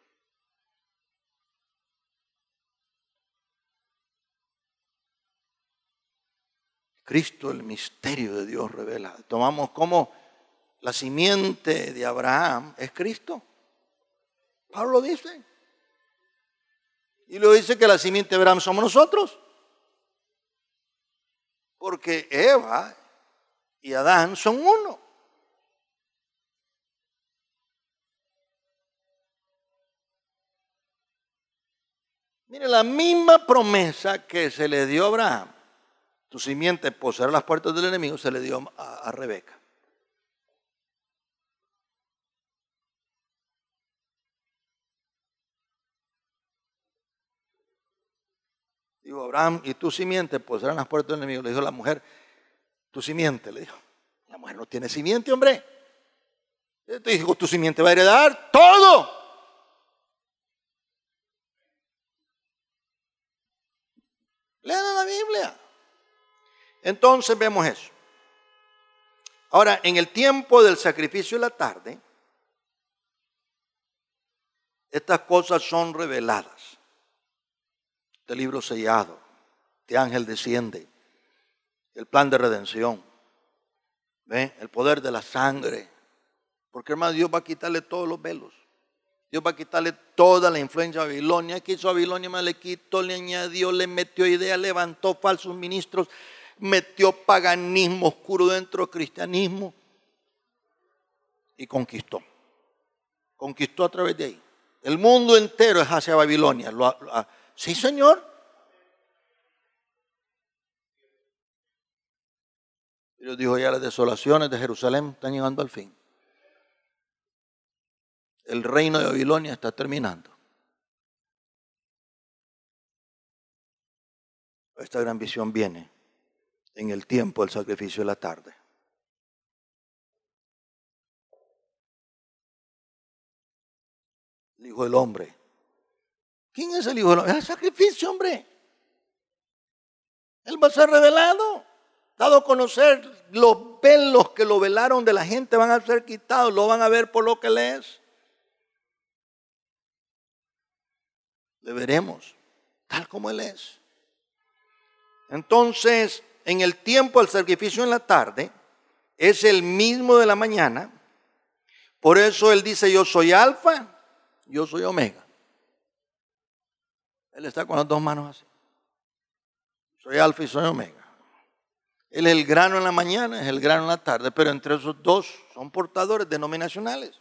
Cristo, el misterio de Dios revelado. Tomamos como la simiente de Abraham es Cristo. Pablo lo dice. Y lo dice que la simiente de Abraham somos nosotros. Porque Eva y Adán son uno. Mire, la misma promesa que se le dio a Abraham, tu simiente poseerá las puertas del enemigo, se le dio a Rebeca. Digo, Abraham, y tu simiente poseerán las puertas del enemigo. Le dijo la mujer, tu simiente, le dijo. La mujer no tiene simiente, hombre. Te dijo, tu simiente va a heredar todo. Lean la Biblia. Entonces vemos eso. Ahora, en el tiempo del sacrificio de la tarde, estas cosas son reveladas. Este libro sellado, este ángel desciende, el plan de redención, ¿ve? El poder de la sangre. Porque hermano, Dios va a quitarle todos los velos. Dios va a quitarle toda la influencia de Babilonia. ¿Qué hizo Babilonia? Le quitó, le añadió, le metió ideas, levantó falsos ministros, metió paganismo oscuro dentro del cristianismo y conquistó. Conquistó a través de ahí. El mundo entero es hacia Babilonia. Sí, Señor. Dios dijo, ya las desolaciones de Jerusalén están llegando al fin. El reino de Babilonia está terminando. Esta gran visión viene en el tiempo del sacrificio de la tarde. El Hijo del Hombre. ¿Quién es el Hijo del Hombre? Es el sacrificio, hombre. Él va a ser revelado, dado a conocer. Los velos que lo velaron de la gente van a ser quitados, lo van a ver por lo que Él es. Le veremos tal como Él es. Entonces, en el tiempo del sacrificio en la tarde, es el mismo de la mañana. Por eso Él dice, yo soy alfa, yo soy omega. Él está con las dos manos así. Soy alfa y soy omega. Él es el grano en la mañana, es el grano en la tarde, pero entre esos dos son portadores denominacionales.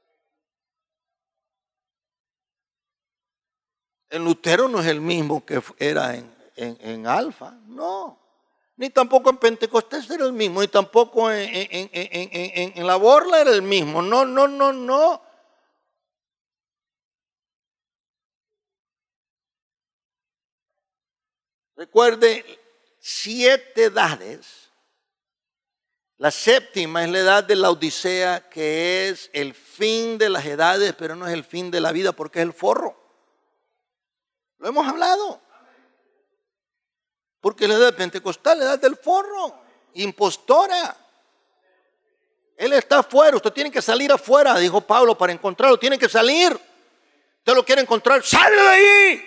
El Lutero no es el mismo que era en Alfa, no. Ni tampoco en Pentecostés era el mismo, ni tampoco en la Borla era el mismo. No. Recuerde, 7 edades. La séptima es la edad de la Odisea, que es el fin de las edades, pero no es el fin de la vida porque es el forro. Lo hemos hablado. Porque la edad pentecostal, la edad del forro, impostora. Él está afuera, usted tiene que salir afuera, dijo Pablo, para encontrarlo, tiene que salir. Usted lo quiere encontrar, ¡sale de ahí!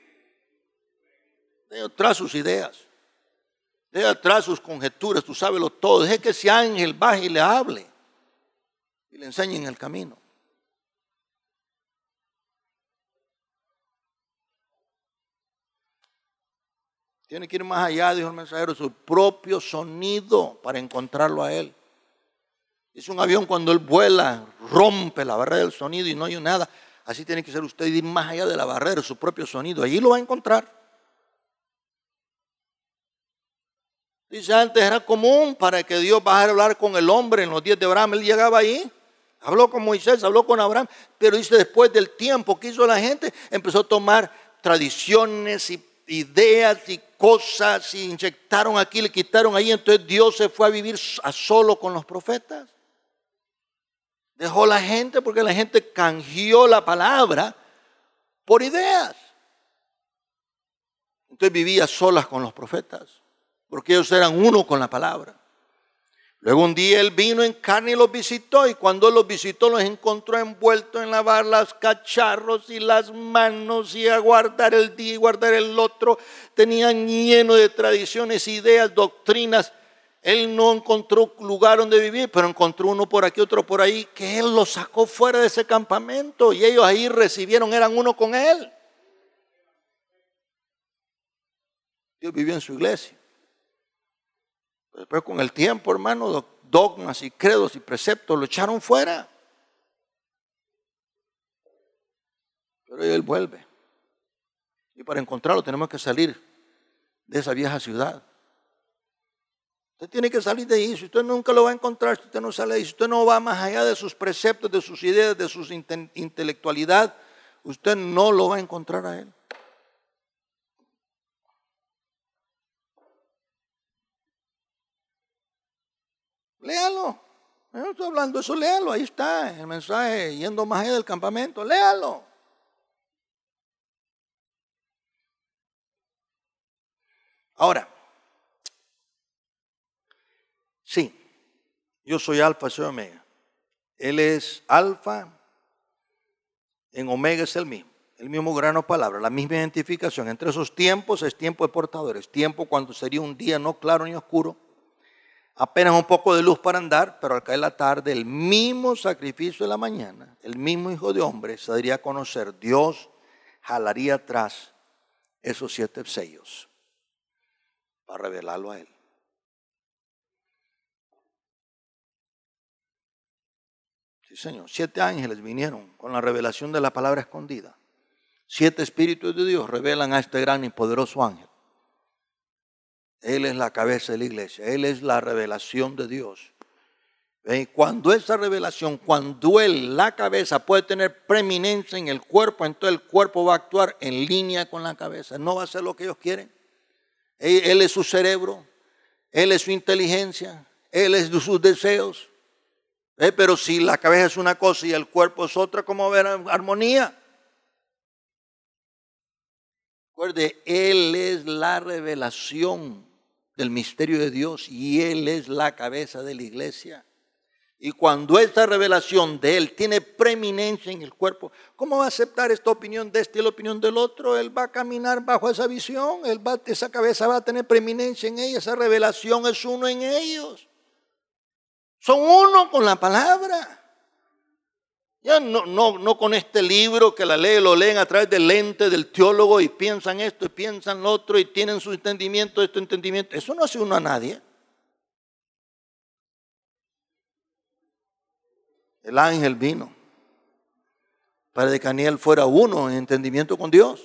Deje atrás sus ideas, deje atrás sus conjeturas, tú sábelo todo, deje que ese ángel baje y le hable y le enseñe en el camino. Tiene que ir más allá, dijo el mensajero, su propio sonido para encontrarlo a él. Es un avión cuando él vuela, rompe la barrera del sonido y no hay nada. Así tiene que ser usted, ir más allá de la barrera, su propio sonido. Allí lo va a encontrar. Dice, antes era común para que Dios bajara a hablar con el hombre en los días de Abraham. Él llegaba ahí, habló con Moisés, habló con Abraham. Pero dice, después del tiempo que hizo la gente, empezó a tomar tradiciones y ideas y cosas y inyectaron aquí, le quitaron ahí. Entonces Dios se fue a vivir a solo con los profetas. Dejó la gente porque la gente canjeó la palabra por ideas. Entonces vivía solas con los profetas porque ellos eran uno con la palabra. Luego un día Él vino en carne y los visitó, y cuando los visitó los encontró envueltos en lavar los cacharros y las manos y a guardar el día y guardar el otro. Tenían lleno de tradiciones, ideas, doctrinas. Él no encontró lugar donde vivir, pero encontró uno por aquí, otro por ahí, que Él los sacó fuera de ese campamento y ellos ahí recibieron, eran uno con Él. Dios vivió en su iglesia. Después con el tiempo, hermano, dogmas y credos y preceptos lo echaron fuera. Pero Él vuelve. Y para encontrarlo tenemos que salir de esa vieja ciudad. Usted tiene que salir de ahí. Si usted nunca lo va a encontrar, si usted no sale de ahí, si usted no va más allá de sus preceptos, de sus ideas, de su intelectualidad, usted no lo va a encontrar a Él. Léalo. Yo no estoy hablando de eso, léalo. Ahí está el mensaje, yendo más allá del campamento. Léalo. Ahora, sí, yo soy Alfa, soy Omega. Él es Alfa, en Omega es el mismo grano de palabra, la misma identificación. Entre esos tiempos es tiempo de portadores, tiempo cuando sería un día no claro ni oscuro, apenas un poco de luz para andar, pero al caer la tarde, el mismo sacrificio de la mañana, el mismo Hijo de Hombre se daría a conocer. Dios jalaría atrás esos 7 sellos para revelarlo a Él. Sí, Señor. 7 ángeles vinieron con la revelación de la palabra escondida. 7 espíritus de Dios revelan a este gran y poderoso ángel. Él es la cabeza de la iglesia. Él es la revelación de Dios. Cuando esa revelación, cuando Él, la cabeza, puede tener preeminencia en el cuerpo, entonces el cuerpo va a actuar en línea con la cabeza. No va a hacer lo que ellos quieren. Él es su cerebro. Él es su inteligencia. Él es sus deseos. Pero si la cabeza es una cosa y el cuerpo es otra, ¿cómo va a haber armonía? Recuerde, Él es la revelación del misterio de Dios y Él es la cabeza de la iglesia. Y cuando esta revelación de Él tiene preeminencia en el cuerpo, ¿cómo va a aceptar esta opinión de este y la opinión del otro? Él va a caminar bajo esa visión, esa cabeza va a tener preeminencia en ella, esa revelación es uno en ellos. Son uno con la palabra. Ya no con este libro que lo leen a través del lente del teólogo y piensan esto y piensan lo otro y tienen su entendimiento, este entendimiento. Eso no hace uno a nadie. El ángel vino para que Daniel fuera uno en entendimiento con Dios.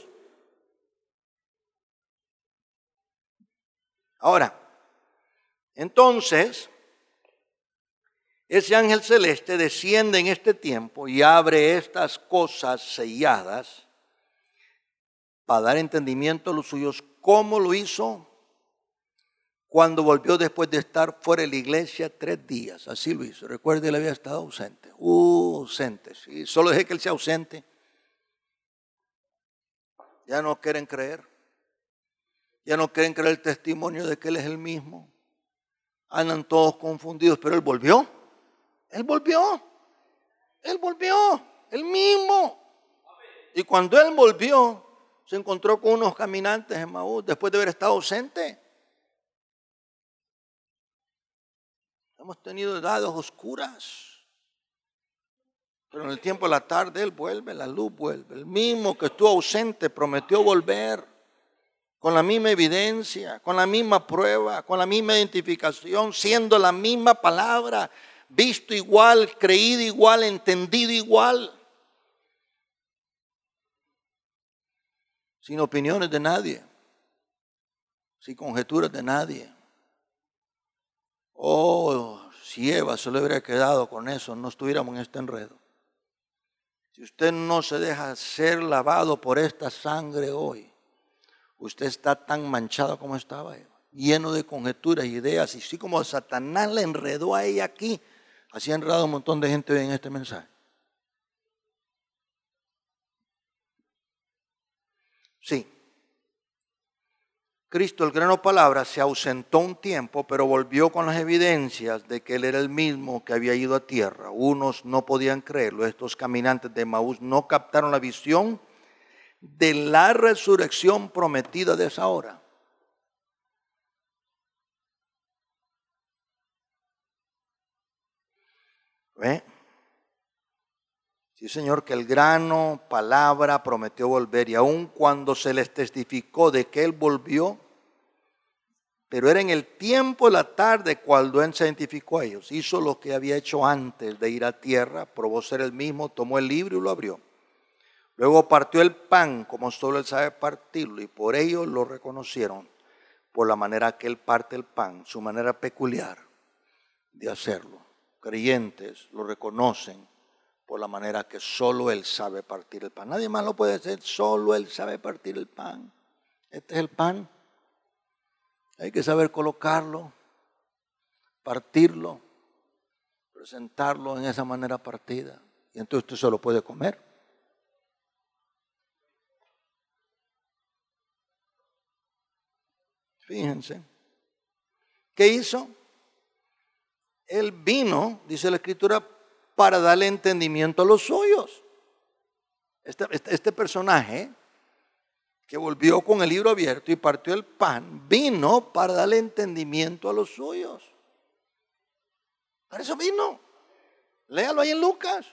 Ahora, entonces, ese ángel celeste desciende en este tiempo y abre estas cosas selladas para dar entendimiento a los suyos. ¿Cómo lo hizo? Cuando volvió después de estar fuera de la iglesia 3 días. Así lo hizo. Recuerde, él había estado ausente. Ausente, sí. Solo dejé que él sea ausente. Ya no quieren creer. Ya no quieren creer el testimonio de que Él es el mismo. Andan todos confundidos, pero Él volvió. Él volvió. Él volvió. Él mismo. Y cuando Él volvió, se encontró con unos caminantes en Maús después de haber estado ausente. Hemos tenido edades oscuras. Pero en el tiempo de la tarde Él vuelve, la luz vuelve. El mismo que estuvo ausente prometió volver. Con la misma evidencia, con la misma prueba, con la misma identificación, siendo la misma palabra, visto igual, creído igual, entendido igual. Sin opiniones de nadie, sin conjeturas de nadie. Oh, si Eva se le hubiera quedado con eso, no estuviéramos en este enredo. Si usted no se deja ser lavado por esta sangre hoy, usted está tan manchado como estaba, lleno de conjeturas, ideas, y así como Satanás le enredó a ella aquí, así ha enredado un montón de gente en este mensaje. Sí, Cristo, el grano palabra, se ausentó un tiempo, pero volvió con las evidencias de que Él era el mismo que había ido a tierra. Unos no podían creerlo, estos caminantes de Emaús no captaron la visión de la resurrección prometida de esa hora. ¿Ve? Sí, Señor, que el grano, palabra, prometió volver, y aun cuando se les testificó de que Él volvió, pero era en el tiempo de la tarde cuando Él se identificó a ellos. Hizo lo que había hecho antes de ir a tierra, probó ser el mismo, tomó el libro y lo abrió. Luego partió el pan como solo Él sabe partirlo, y por ello lo reconocieron por la manera que Él parte el pan, su manera peculiar de hacerlo. Creyentes lo reconocen por la manera que solo Él sabe partir el pan. Nadie más lo puede hacer, solo Él sabe partir el pan. Este es el pan. Hay que saber colocarlo, partirlo, presentarlo en esa manera partida. Y entonces usted se lo puede comer. Fíjense. ¿Qué hizo? Él vino, dice la Escritura, para darle entendimiento a los suyos. Este personaje que volvió con el libro abierto y partió el pan, vino para darle entendimiento a los suyos. Para eso vino. Léalo ahí en Lucas.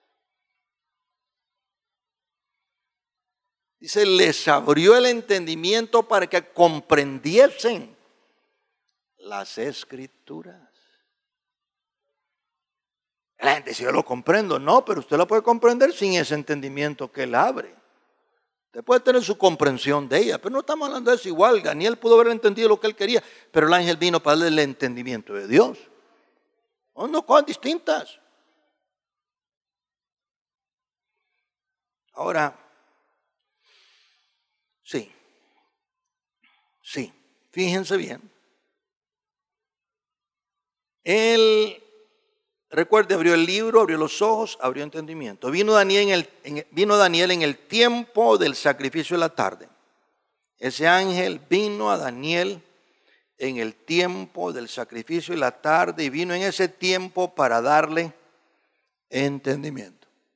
Dice, les abrió el entendimiento para que comprendiesen las Escrituras. La gente dice, yo lo comprendo. No, pero usted lo puede comprender sin ese entendimiento que Él abre. Usted puede tener su comprensión de ella, pero no estamos hablando de eso igual. Daniel pudo haber entendido lo que él quería, pero el ángel vino para darle el entendimiento de Dios. Son dos cosas distintas. Ahora, sí, fíjense bien. Él, recuerde, abrió el libro, abrió los ojos, abrió entendimiento. Vino Daniel en el tiempo del sacrificio de la tarde. Ese ángel vino a Daniel en el tiempo del sacrificio de la tarde y vino en ese tiempo para darle entendimiento.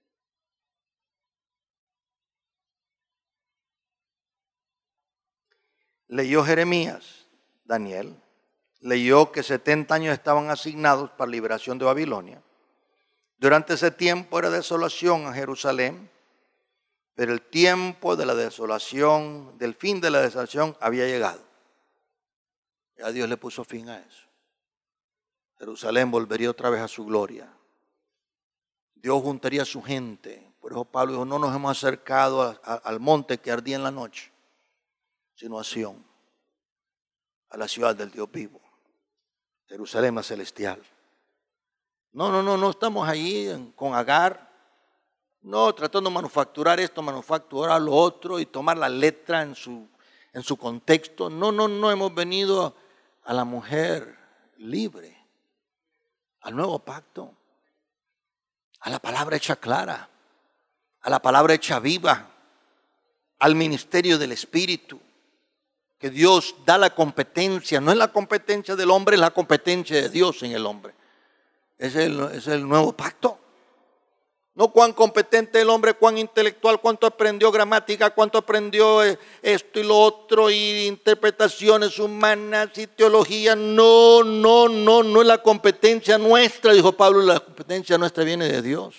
Leyó Jeremías, Daniel. Leyó que 70 años estaban asignados para la liberación de Babilonia. Durante ese tiempo era desolación a Jerusalén, pero el tiempo de la desolación, del fin de la desolación, había llegado. Ya Dios le puso fin a eso. Jerusalén volvería otra vez a su gloria. Dios juntaría a su gente. Por eso Pablo dijo, no nos hemos acercado al monte que ardía en la noche, sino a Sión, a la ciudad del Dios vivo. Jerusalén más celestial. No estamos ahí con Agar. No, tratando de manufacturar esto, manufacturar lo otro y tomar la letra en su contexto. No hemos venido a la mujer libre, al nuevo pacto, a la palabra hecha clara, a la palabra hecha viva, al ministerio del Espíritu. Que Dios da la competencia, no es la competencia del hombre, es la competencia de Dios en el hombre. Es el nuevo pacto. No cuán competente el hombre, cuán intelectual, cuánto aprendió gramática, cuánto aprendió esto y lo otro, y interpretaciones humanas y teología. No es la competencia nuestra, dijo Pablo, la competencia nuestra viene de Dios.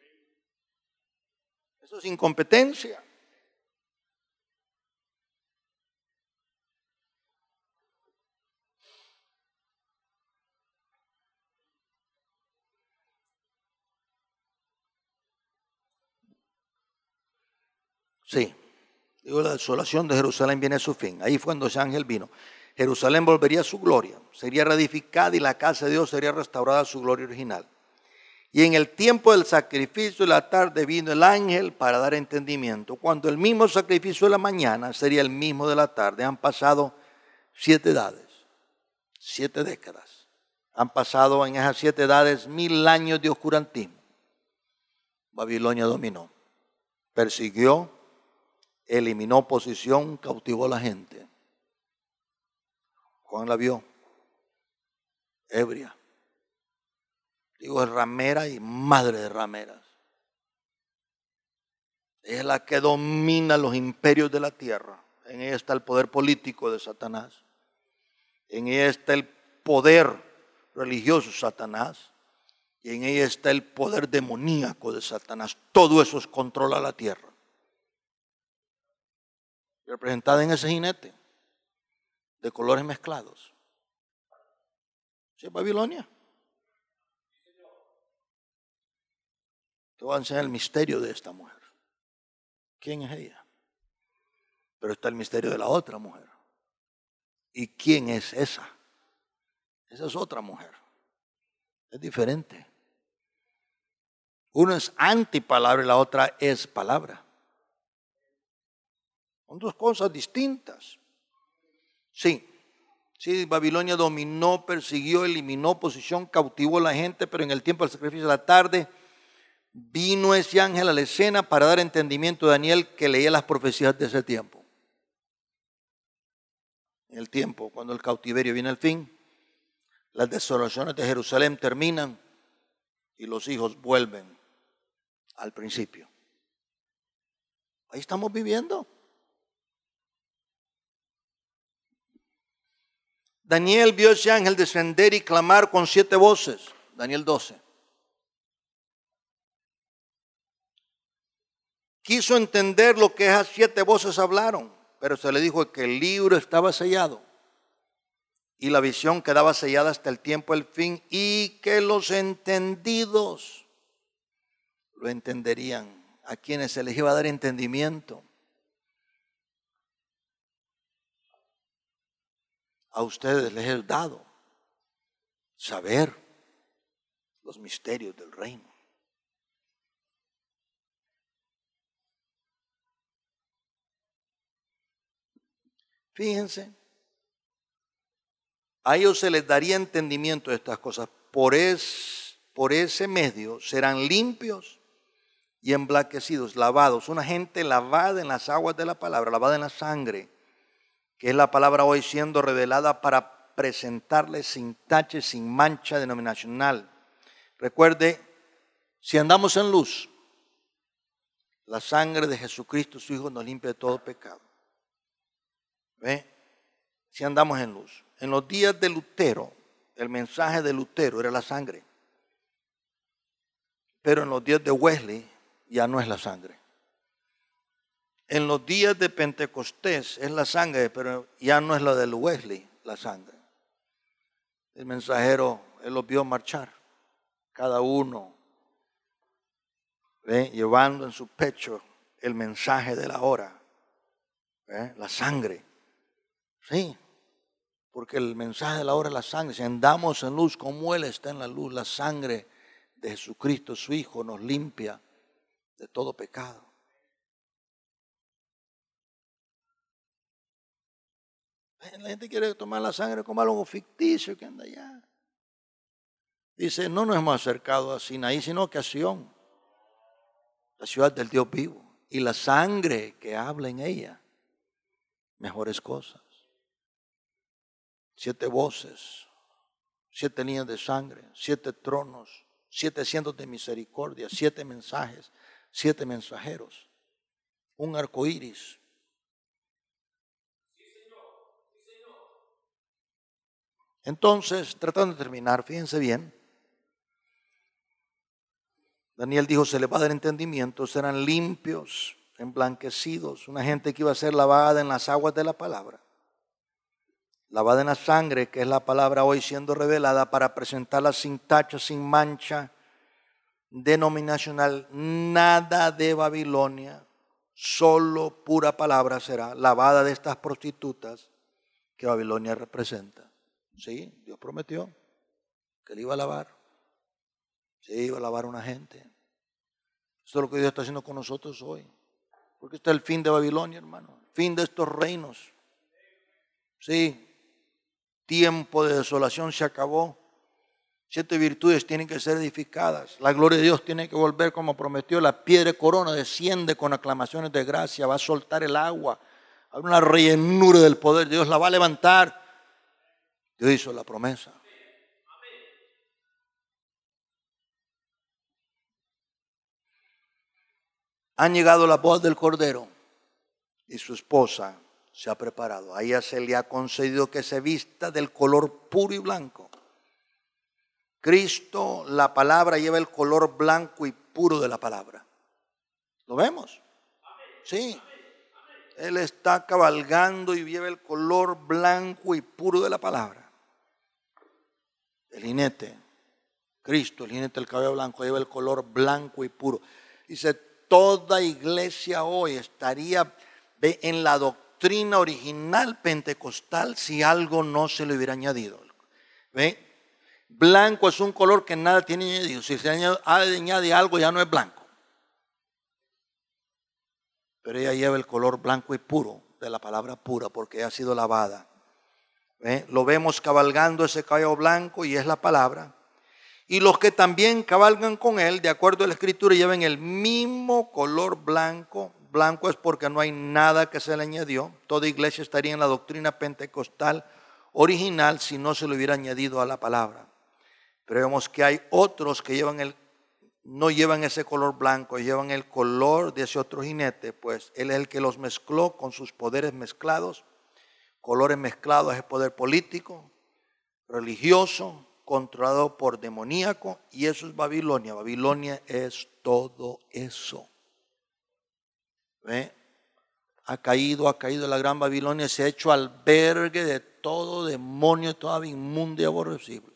Eso es incompetencia. Sí, digo, la desolación de Jerusalén viene a su fin. Ahí fue cuando ese ángel vino. Jerusalén volvería a su gloria, sería reedificada y la casa de Dios sería restaurada a su gloria original. Y en el tiempo del sacrificio de la tarde vino el ángel para dar entendimiento. Cuando el mismo sacrificio de la mañana sería el mismo de la tarde. Han pasado 7 edades, 7 décadas. Han pasado en esas 7 edades 1000 años de oscurantismo. Babilonia dominó, persiguió, eliminó oposición, cautivó a la gente. Juan la vio, ebria. Digo, es ramera y madre de rameras. Es la que domina los imperios de la tierra. En ella está el poder político de Satanás. En ella está el poder religioso de Satanás. Y en ella está el poder demoníaco de Satanás. Todo eso controla la tierra. Representada en ese jinete de colores mezclados. ¿Sí es Babilonia? Te voy a enseñar el misterio de esta mujer. ¿Quién es ella? Pero está el misterio de la otra mujer. ¿Y quién es esa? Esa es otra mujer. Es diferente. Uno es antipalabra y la otra es palabra. Son 2 cosas distintas. Sí, Babilonia dominó, persiguió, eliminó oposición, cautivó a la gente, pero en el tiempo del sacrificio de la tarde vino ese ángel a la escena para dar entendimiento a Daniel, que leía las profecías de ese tiempo. En el tiempo, cuando el cautiverio viene al fin, las desolaciones de Jerusalén terminan y los hijos vuelven al principio. Ahí estamos viviendo. Daniel vio ese ángel descender y clamar con 7 voces. Daniel 12. Quiso entender lo que esas 7 voces hablaron, pero se le dijo que el libro estaba sellado y la visión quedaba sellada hasta el tiempo del fin y que los entendidos lo entenderían, a quienes se les iba a dar entendimiento. A ustedes les he dado saber los misterios del reino. Fíjense, a ellos se les daría entendimiento de estas cosas. Por ese medio serán limpios y emblanquecidos, lavados. Una gente lavada en las aguas de la palabra, lavada en la sangre, que es la palabra hoy siendo revelada para presentarle sin tache, sin mancha denominacional. Recuerde, si andamos en luz, la sangre de Jesucristo, su Hijo, nos limpia de todo pecado. ¿Ve? Si andamos en luz. En los días de Lutero, el mensaje de Lutero era la sangre. Pero en los días de Wesley ya no es la sangre. En los días de Pentecostés es la sangre, pero ya no es la del Wesley, la sangre. El mensajero, él los vio marchar, cada uno, ¿ve? Llevando en su pecho el mensaje de la hora, ¿ve? La sangre. Sí, porque el mensaje de la hora es la sangre. Si andamos en luz como Él está en la luz, la sangre de Jesucristo, su Hijo, nos limpia de todo pecado. La gente quiere tomar la sangre como algo ficticio que anda allá. Dice, no nos hemos acercado a Sinaí, sino que a Sión, la ciudad del Dios vivo. Y la sangre que habla en ella, mejores cosas. 7 voces, 7 líneas de sangre, 7 tronos, 7 cientos de misericordia, 7 mensajes, 7 mensajeros, un arco iris. Entonces, tratando de terminar, fíjense bien, Daniel dijo, se les va a dar entendimiento, serán limpios, emblanquecidos, una gente que iba a ser lavada en las aguas de la palabra. Lavada en la sangre, que es la palabra hoy siendo revelada para presentarla sin tacha, sin mancha, denominacional, nada de Babilonia, solo pura palabra será, lavada de estas prostitutas que Babilonia representa. Sí, Dios prometió que le iba a lavar. Sí, va a lavar a una gente. Esto es lo que Dios está haciendo con nosotros hoy. Porque este es el fin de Babilonia, hermano. El fin de estos reinos. Sí, tiempo de desolación se acabó. 7 virtudes tienen que ser edificadas. La gloria de Dios tiene que volver como prometió. La piedra de corona desciende con aclamaciones de gracia. Va a soltar el agua. Hay una rellenura del poder de Dios. La va a levantar. Dios hizo la promesa. Han llegado las bodas del Cordero y su esposa se ha preparado. A ella se le ha concedido que se vista del color puro y blanco. Cristo, la palabra, lleva el color blanco y puro de la palabra. ¿Lo vemos? Sí. Él está cabalgando y lleva el color blanco y puro de la palabra. El jinete, Cristo, el jinete del cabello blanco, lleva el color blanco y puro. Dice, toda iglesia hoy estaría en la doctrina original pentecostal si algo no se le hubiera añadido. ¿Ve? Blanco es un color que nada tiene añadido. Si se añade algo ya no es blanco. Pero ella lleva el color blanco y puro de la palabra pura porque ha sido lavada. ¿Ve? Lo vemos cabalgando ese caballo blanco y es la palabra. Y los que también cabalgan con él, de acuerdo a la escritura, llevan el mismo color blanco. Blanco es porque no hay nada que se le añadió. Toda iglesia estaría en la doctrina pentecostal original si no se le hubiera añadido a la palabra. Pero vemos que hay otros que no llevan ese color blanco, llevan el color de ese otro jinete, pues él es el que los mezcló con sus poderes mezclados. Colores mezclados es poder político, religioso, controlado por demoníaco, y eso es Babilonia. Babilonia es todo eso. ¿Ve? Ha caído la gran Babilonia, se ha hecho albergue de todo demonio, toda inmunda y aborrecible.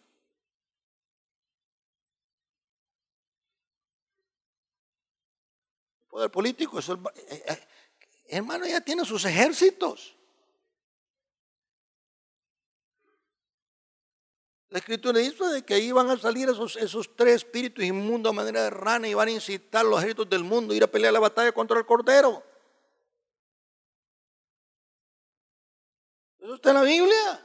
El poder político, eso hermano, ya tiene sus ejércitos. La escritura dice de que iban a salir esos 3 espíritus inmundos a manera de rana y van a incitar a los ejércitos del mundo a ir a pelear la batalla contra el Cordero. Eso está en la Biblia.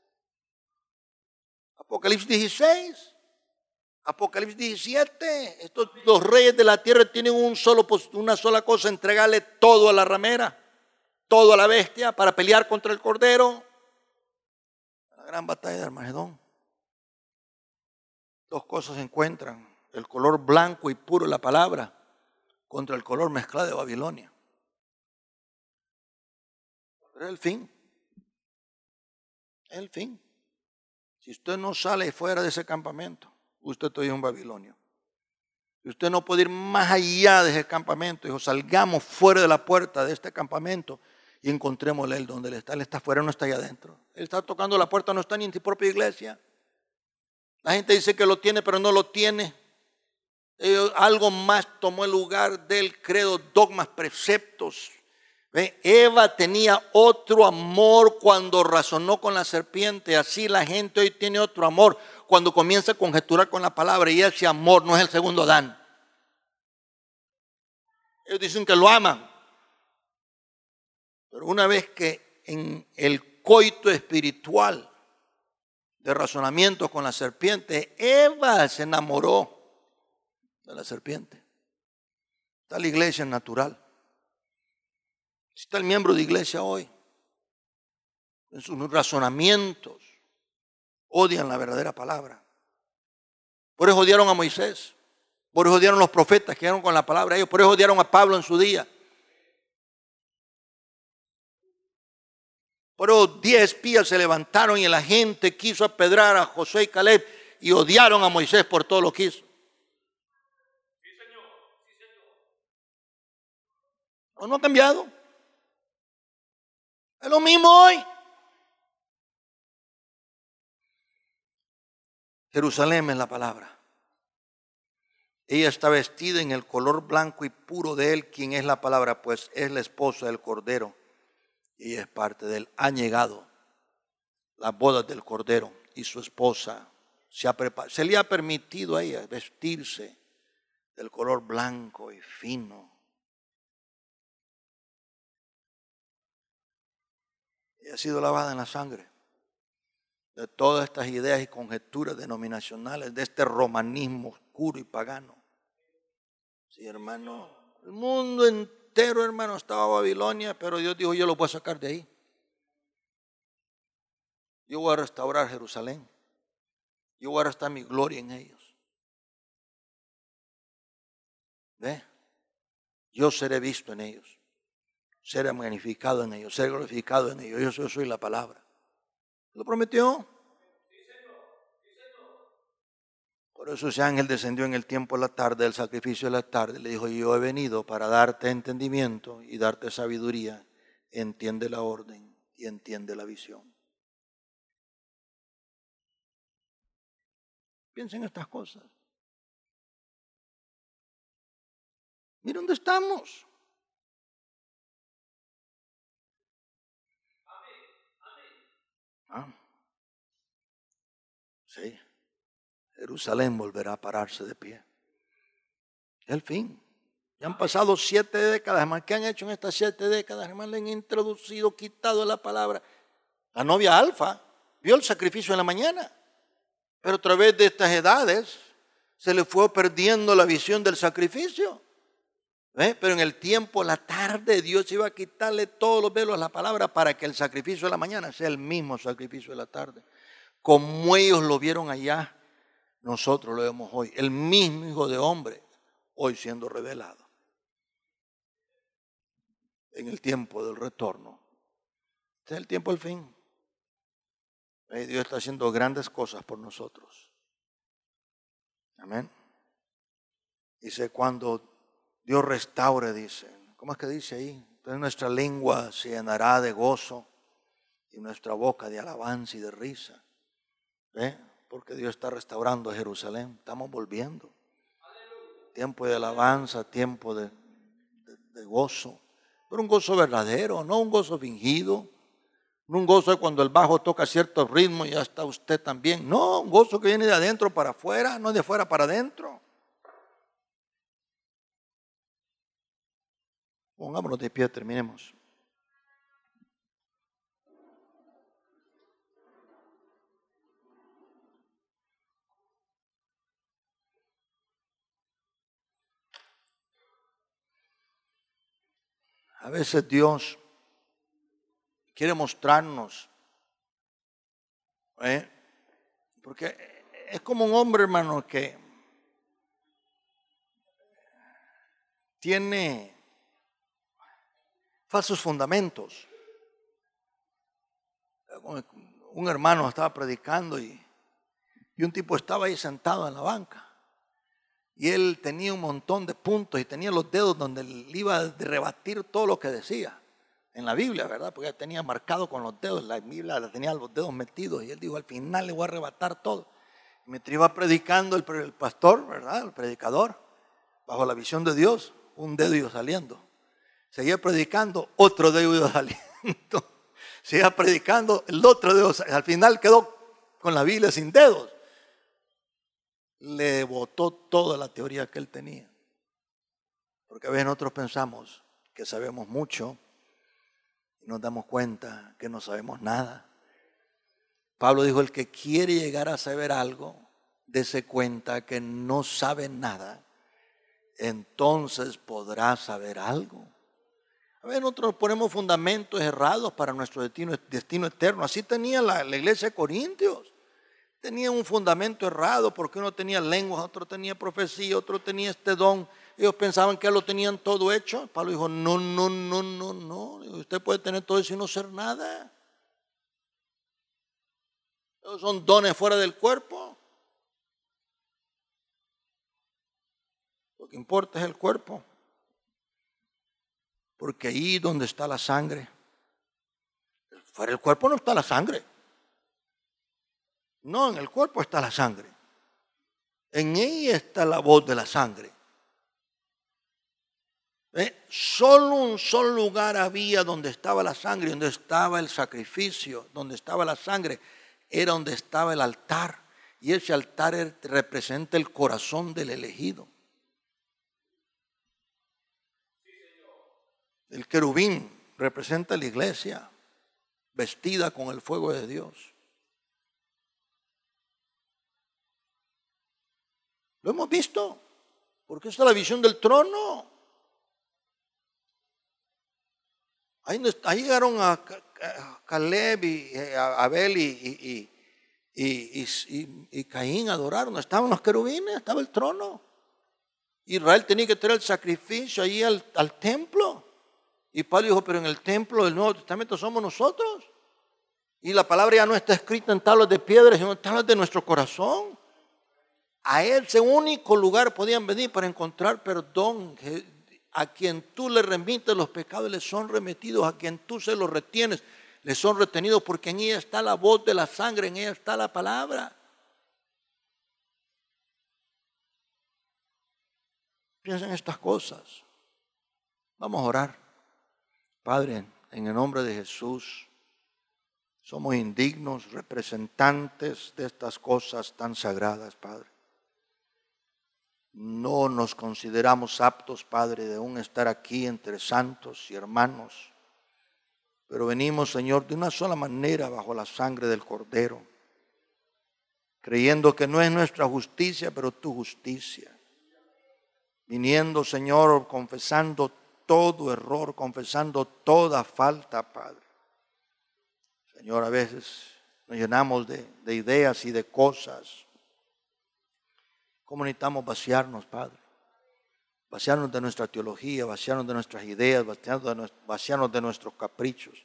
Apocalipsis 16, Apocalipsis 17. Estos 2 reyes de la tierra tienen una sola cosa: entregarle todo a la ramera, todo a la bestia para pelear contra el Cordero. La gran batalla de Armagedón. 2 cosas se encuentran: el color blanco y puro de la palabra contra el color mezclado de Babilonia. Pero es el fin. Es el fin. Si usted no sale fuera de ese campamento, usted todavía es un babilonio. Y usted no puede ir más allá de ese campamento. Dijo, salgamos fuera de la puerta de este campamento y encontrémosle él donde él está. Él está afuera, no está allá adentro. Él está tocando la puerta, no está ni en su propia iglesia. La gente dice que lo tiene, pero no lo tiene. Algo más tomó el lugar del credo, dogmas, preceptos. Eva tenía otro amor cuando razonó con la serpiente. Así la gente hoy tiene otro amor cuando comienza a conjeturar con la palabra. Y ese amor no es el segundo Adán. Ellos dicen que lo aman. Pero una vez que en el coito espiritual de razonamiento con la serpiente, Eva se enamoró de la serpiente. Está la iglesia natural. Está el miembro de iglesia hoy. En sus razonamientos odian la verdadera palabra. Por eso odiaron a Moisés. Por eso odiaron a los profetas que llegaron con la palabra a ellos. Por eso odiaron a Pablo en su día. Por eso 10 espías se levantaron y la gente quiso apedrar a Josué y Caleb y odiaron a Moisés por todo lo que hizo. Sí, señor. Sí, señor. ¿O no ha cambiado? Es lo mismo hoy. Jerusalén es la palabra. Ella está vestida en el color blanco y puro de él, quien es la palabra, pues es la esposa del Cordero. Y ella es parte de él. Han llegado las bodas del Cordero y su esposa Se le ha permitido a ella vestirse del color blanco y fino. Y ha sido lavada en la sangre de todas estas ideas y conjeturas denominacionales, de este romanismo oscuro y pagano. Sí, hermano, el mundo entero, hermano, estaba Babilonia, pero Dios dijo, yo lo voy a sacar de ahí. Yo voy a restaurar Jerusalén. Yo voy a restar mi gloria en ellos. ¿Ve? Yo seré visto en ellos. Seré magnificado en ellos. Seré glorificado en ellos. Yo soy la palabra. ¿Lo prometió? Por eso ese ángel descendió en el tiempo de la tarde, el sacrificio de la tarde. Le dijo, yo he venido para darte entendimiento y darte sabiduría. Entiende la orden y entiende la visión. Piensen en estas cosas. Miren dónde estamos. ¿Ah? Sí. Jerusalén volverá a pararse de pie. El fin. Ya han pasado 7 décadas, hermano. ¿Qué han hecho en estas 7 décadas, hermano? Le han introducido, quitado la palabra. La novia Alfa vio el sacrificio en la mañana. Pero a través de estas edades se le fue perdiendo la visión del sacrificio. Pero en el tiempo, la tarde, Dios iba a quitarle todos los velos a la palabra para que el sacrificio de la mañana sea el mismo sacrificio de la tarde. Como ellos lo vieron allá, nosotros lo vemos hoy. El mismo Hijo de Hombre, hoy siendo revelado. En el tiempo del retorno. Este es el tiempo del fin. Dios está haciendo grandes cosas por nosotros. Amén. Dice, cuando Dios restaure, dice. ¿Cómo es que dice ahí? Entonces nuestra lengua se llenará de gozo y nuestra boca de alabanza y de risa. ¿Ve? Porque Dios está restaurando a Jerusalén. Estamos volviendo. Tiempo de alabanza, tiempo de gozo. Pero un gozo verdadero, no un gozo fingido. No un gozo de cuando el bajo toca cierto ritmo y ya está usted también. No, un gozo que viene de adentro para afuera, no de afuera para adentro. Pongámonos de pie, terminemos. A veces Dios quiere mostrarnos, porque es como un hombre, hermano, que tiene falsos fundamentos. Un hermano estaba predicando y un tipo estaba ahí sentado en la banca. Y él tenía un montón de puntos y tenía los dedos donde él iba a rebatir todo lo que decía. En la Biblia, ¿verdad? Porque ya tenía marcado con los dedos. La Biblia la tenía los dedos metidos. Y él dijo, al final le voy a arrebatar todo. Y mientras iba predicando el pastor, ¿verdad? El predicador, bajo la visión de Dios, un dedo iba saliendo. Seguía predicando, otro dedo iba saliendo. Seguía predicando, el otro dedo saliendo. Al final quedó con la Biblia sin dedos. Le botó toda la teoría que él tenía. Porque a veces nosotros pensamos que sabemos mucho y nos damos cuenta que no sabemos nada. Pablo dijo, el que quiere llegar a saber algo, dése cuenta que no sabe nada, entonces podrá saber algo. A veces nosotros ponemos fundamentos errados para nuestro destino eterno. Así tenía la iglesia de Corintios. Tenía un fundamento errado porque uno tenía lenguas, otro tenía profecía, otro tenía este don. Ellos pensaban que ya lo tenían todo hecho. Pablo dijo, no. Usted puede tener todo eso y no ser nada. Esos son dones fuera del cuerpo. Lo que importa es el cuerpo. Porque ahí donde está la sangre, fuera del cuerpo no está la sangre. No, en el cuerpo está la sangre. En ella está la voz de la sangre. Solo un solo lugar había donde estaba la sangre, donde estaba el sacrificio, donde estaba la sangre, era donde estaba el altar. Y ese altar representa el corazón del elegido. El querubín representa la iglesia vestida con el fuego de Dios. ¿Lo hemos visto? Porque esta es la visión del trono. Ahí llegaron a Caleb y a Abel y Caín adoraron. Estaban los querubines, estaba el trono. Israel tenía que traer el sacrificio ahí al templo. Y Pablo dijo, pero en el templo del Nuevo Testamento somos nosotros. Y la palabra ya no está escrita en tablas de piedra, sino en tablas de nuestro corazón. A ese único lugar podían venir para encontrar perdón. A quien tú le remites los pecados les son remitidos. A quien tú se los retienes les son retenidos, porque en ella está la voz de la sangre, en ella está la palabra. Piensa en estas cosas. Vamos a orar. Padre, en el nombre de Jesús, somos indignos representantes de estas cosas tan sagradas, Padre. No nos consideramos aptos, Padre, de aún estar aquí entre santos y hermanos. Pero venimos, Señor, de una sola manera bajo la sangre del Cordero, creyendo que no es nuestra justicia, pero tu justicia. Viniendo, Señor, confesando todo error, confesando toda falta, Padre. Señor, a veces nos llenamos de ideas y de cosas. ¿Cómo necesitamos vaciarnos, Padre? Vaciarnos de nuestra teología, vaciarnos de nuestras ideas, vaciarnos de nuestros caprichos.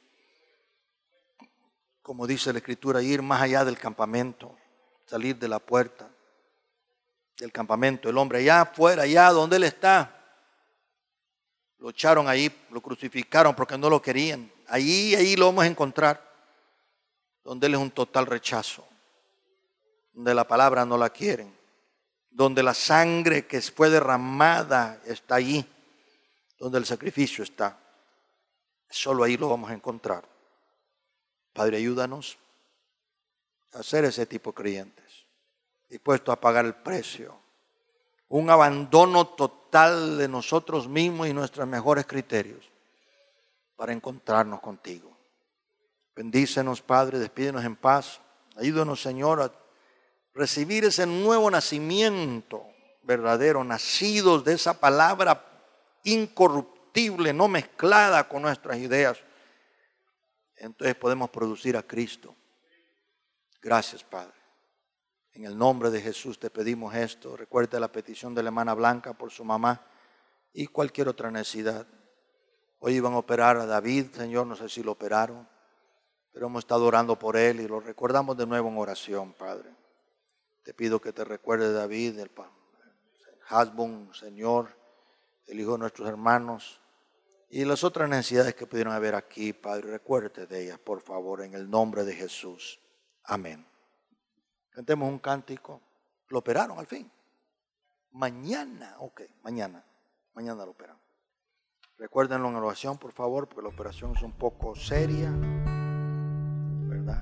Como dice la Escritura, ir más allá del campamento, salir de la puerta del campamento. El hombre allá afuera, allá donde él está, lo echaron ahí, lo crucificaron porque no lo querían. Ahí lo vamos a encontrar, donde él es un total rechazo, donde la palabra no la quieren, donde la sangre que fue derramada está allí, donde el sacrificio está. Solo ahí lo vamos a encontrar. Padre, ayúdanos a ser ese tipo de creyentes, dispuestos a pagar el precio. Un abandono total de nosotros mismos y nuestros mejores criterios para encontrarnos contigo. Bendícenos, Padre, despídenos en paz. Ayúdanos, Señor, a recibir ese nuevo nacimiento verdadero, nacidos de esa palabra incorruptible, no mezclada con nuestras ideas. Entonces podemos producir a Cristo. Gracias, Padre. En el nombre de Jesús te pedimos esto. Recuerda la petición de la hermana Blanca por su mamá y cualquier otra necesidad. Hoy iban a operar a David, Señor, no sé si lo operaron, pero hemos estado orando por él y lo recordamos de nuevo en oración, Padre. Te pido que te recuerde David, el Hasbun, Señor, el hijo de nuestros hermanos y las otras necesidades que pudieron haber aquí, Padre. Recuérdate de ellas, por favor, en el nombre de Jesús. Amén. Cantemos un cántico. Lo operaron al fin. Mañana, mañana lo operan. Recuérdenlo en oración, por favor, porque la operación es un poco seria, ¿verdad?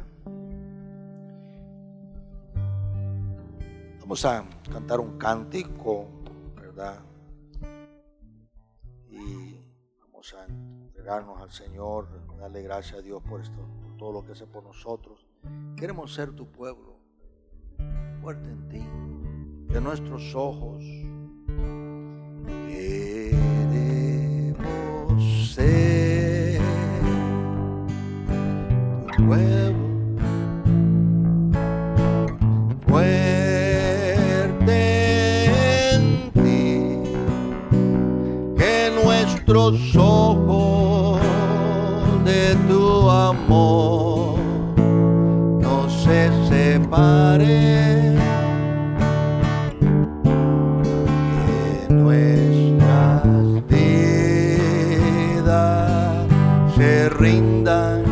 Vamos a cantar un cántico, ¿verdad? Y vamos a entregarnos al Señor, darle gracias a Dios por esto, por todo lo que hace por nosotros. Queremos ser tu pueblo, fuerte en ti, que nuestros ojos queremos ser tu pueblo, fuerte en ti, que nuestros ojos de tu amor no se separen, que nuestras vidas se rindan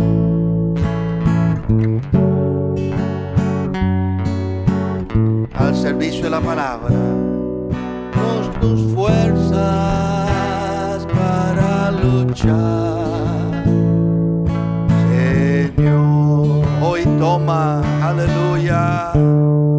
al servicio de la palabra. Danos tus fuerzas para luchar, Señor. Hoy toma, aleluya.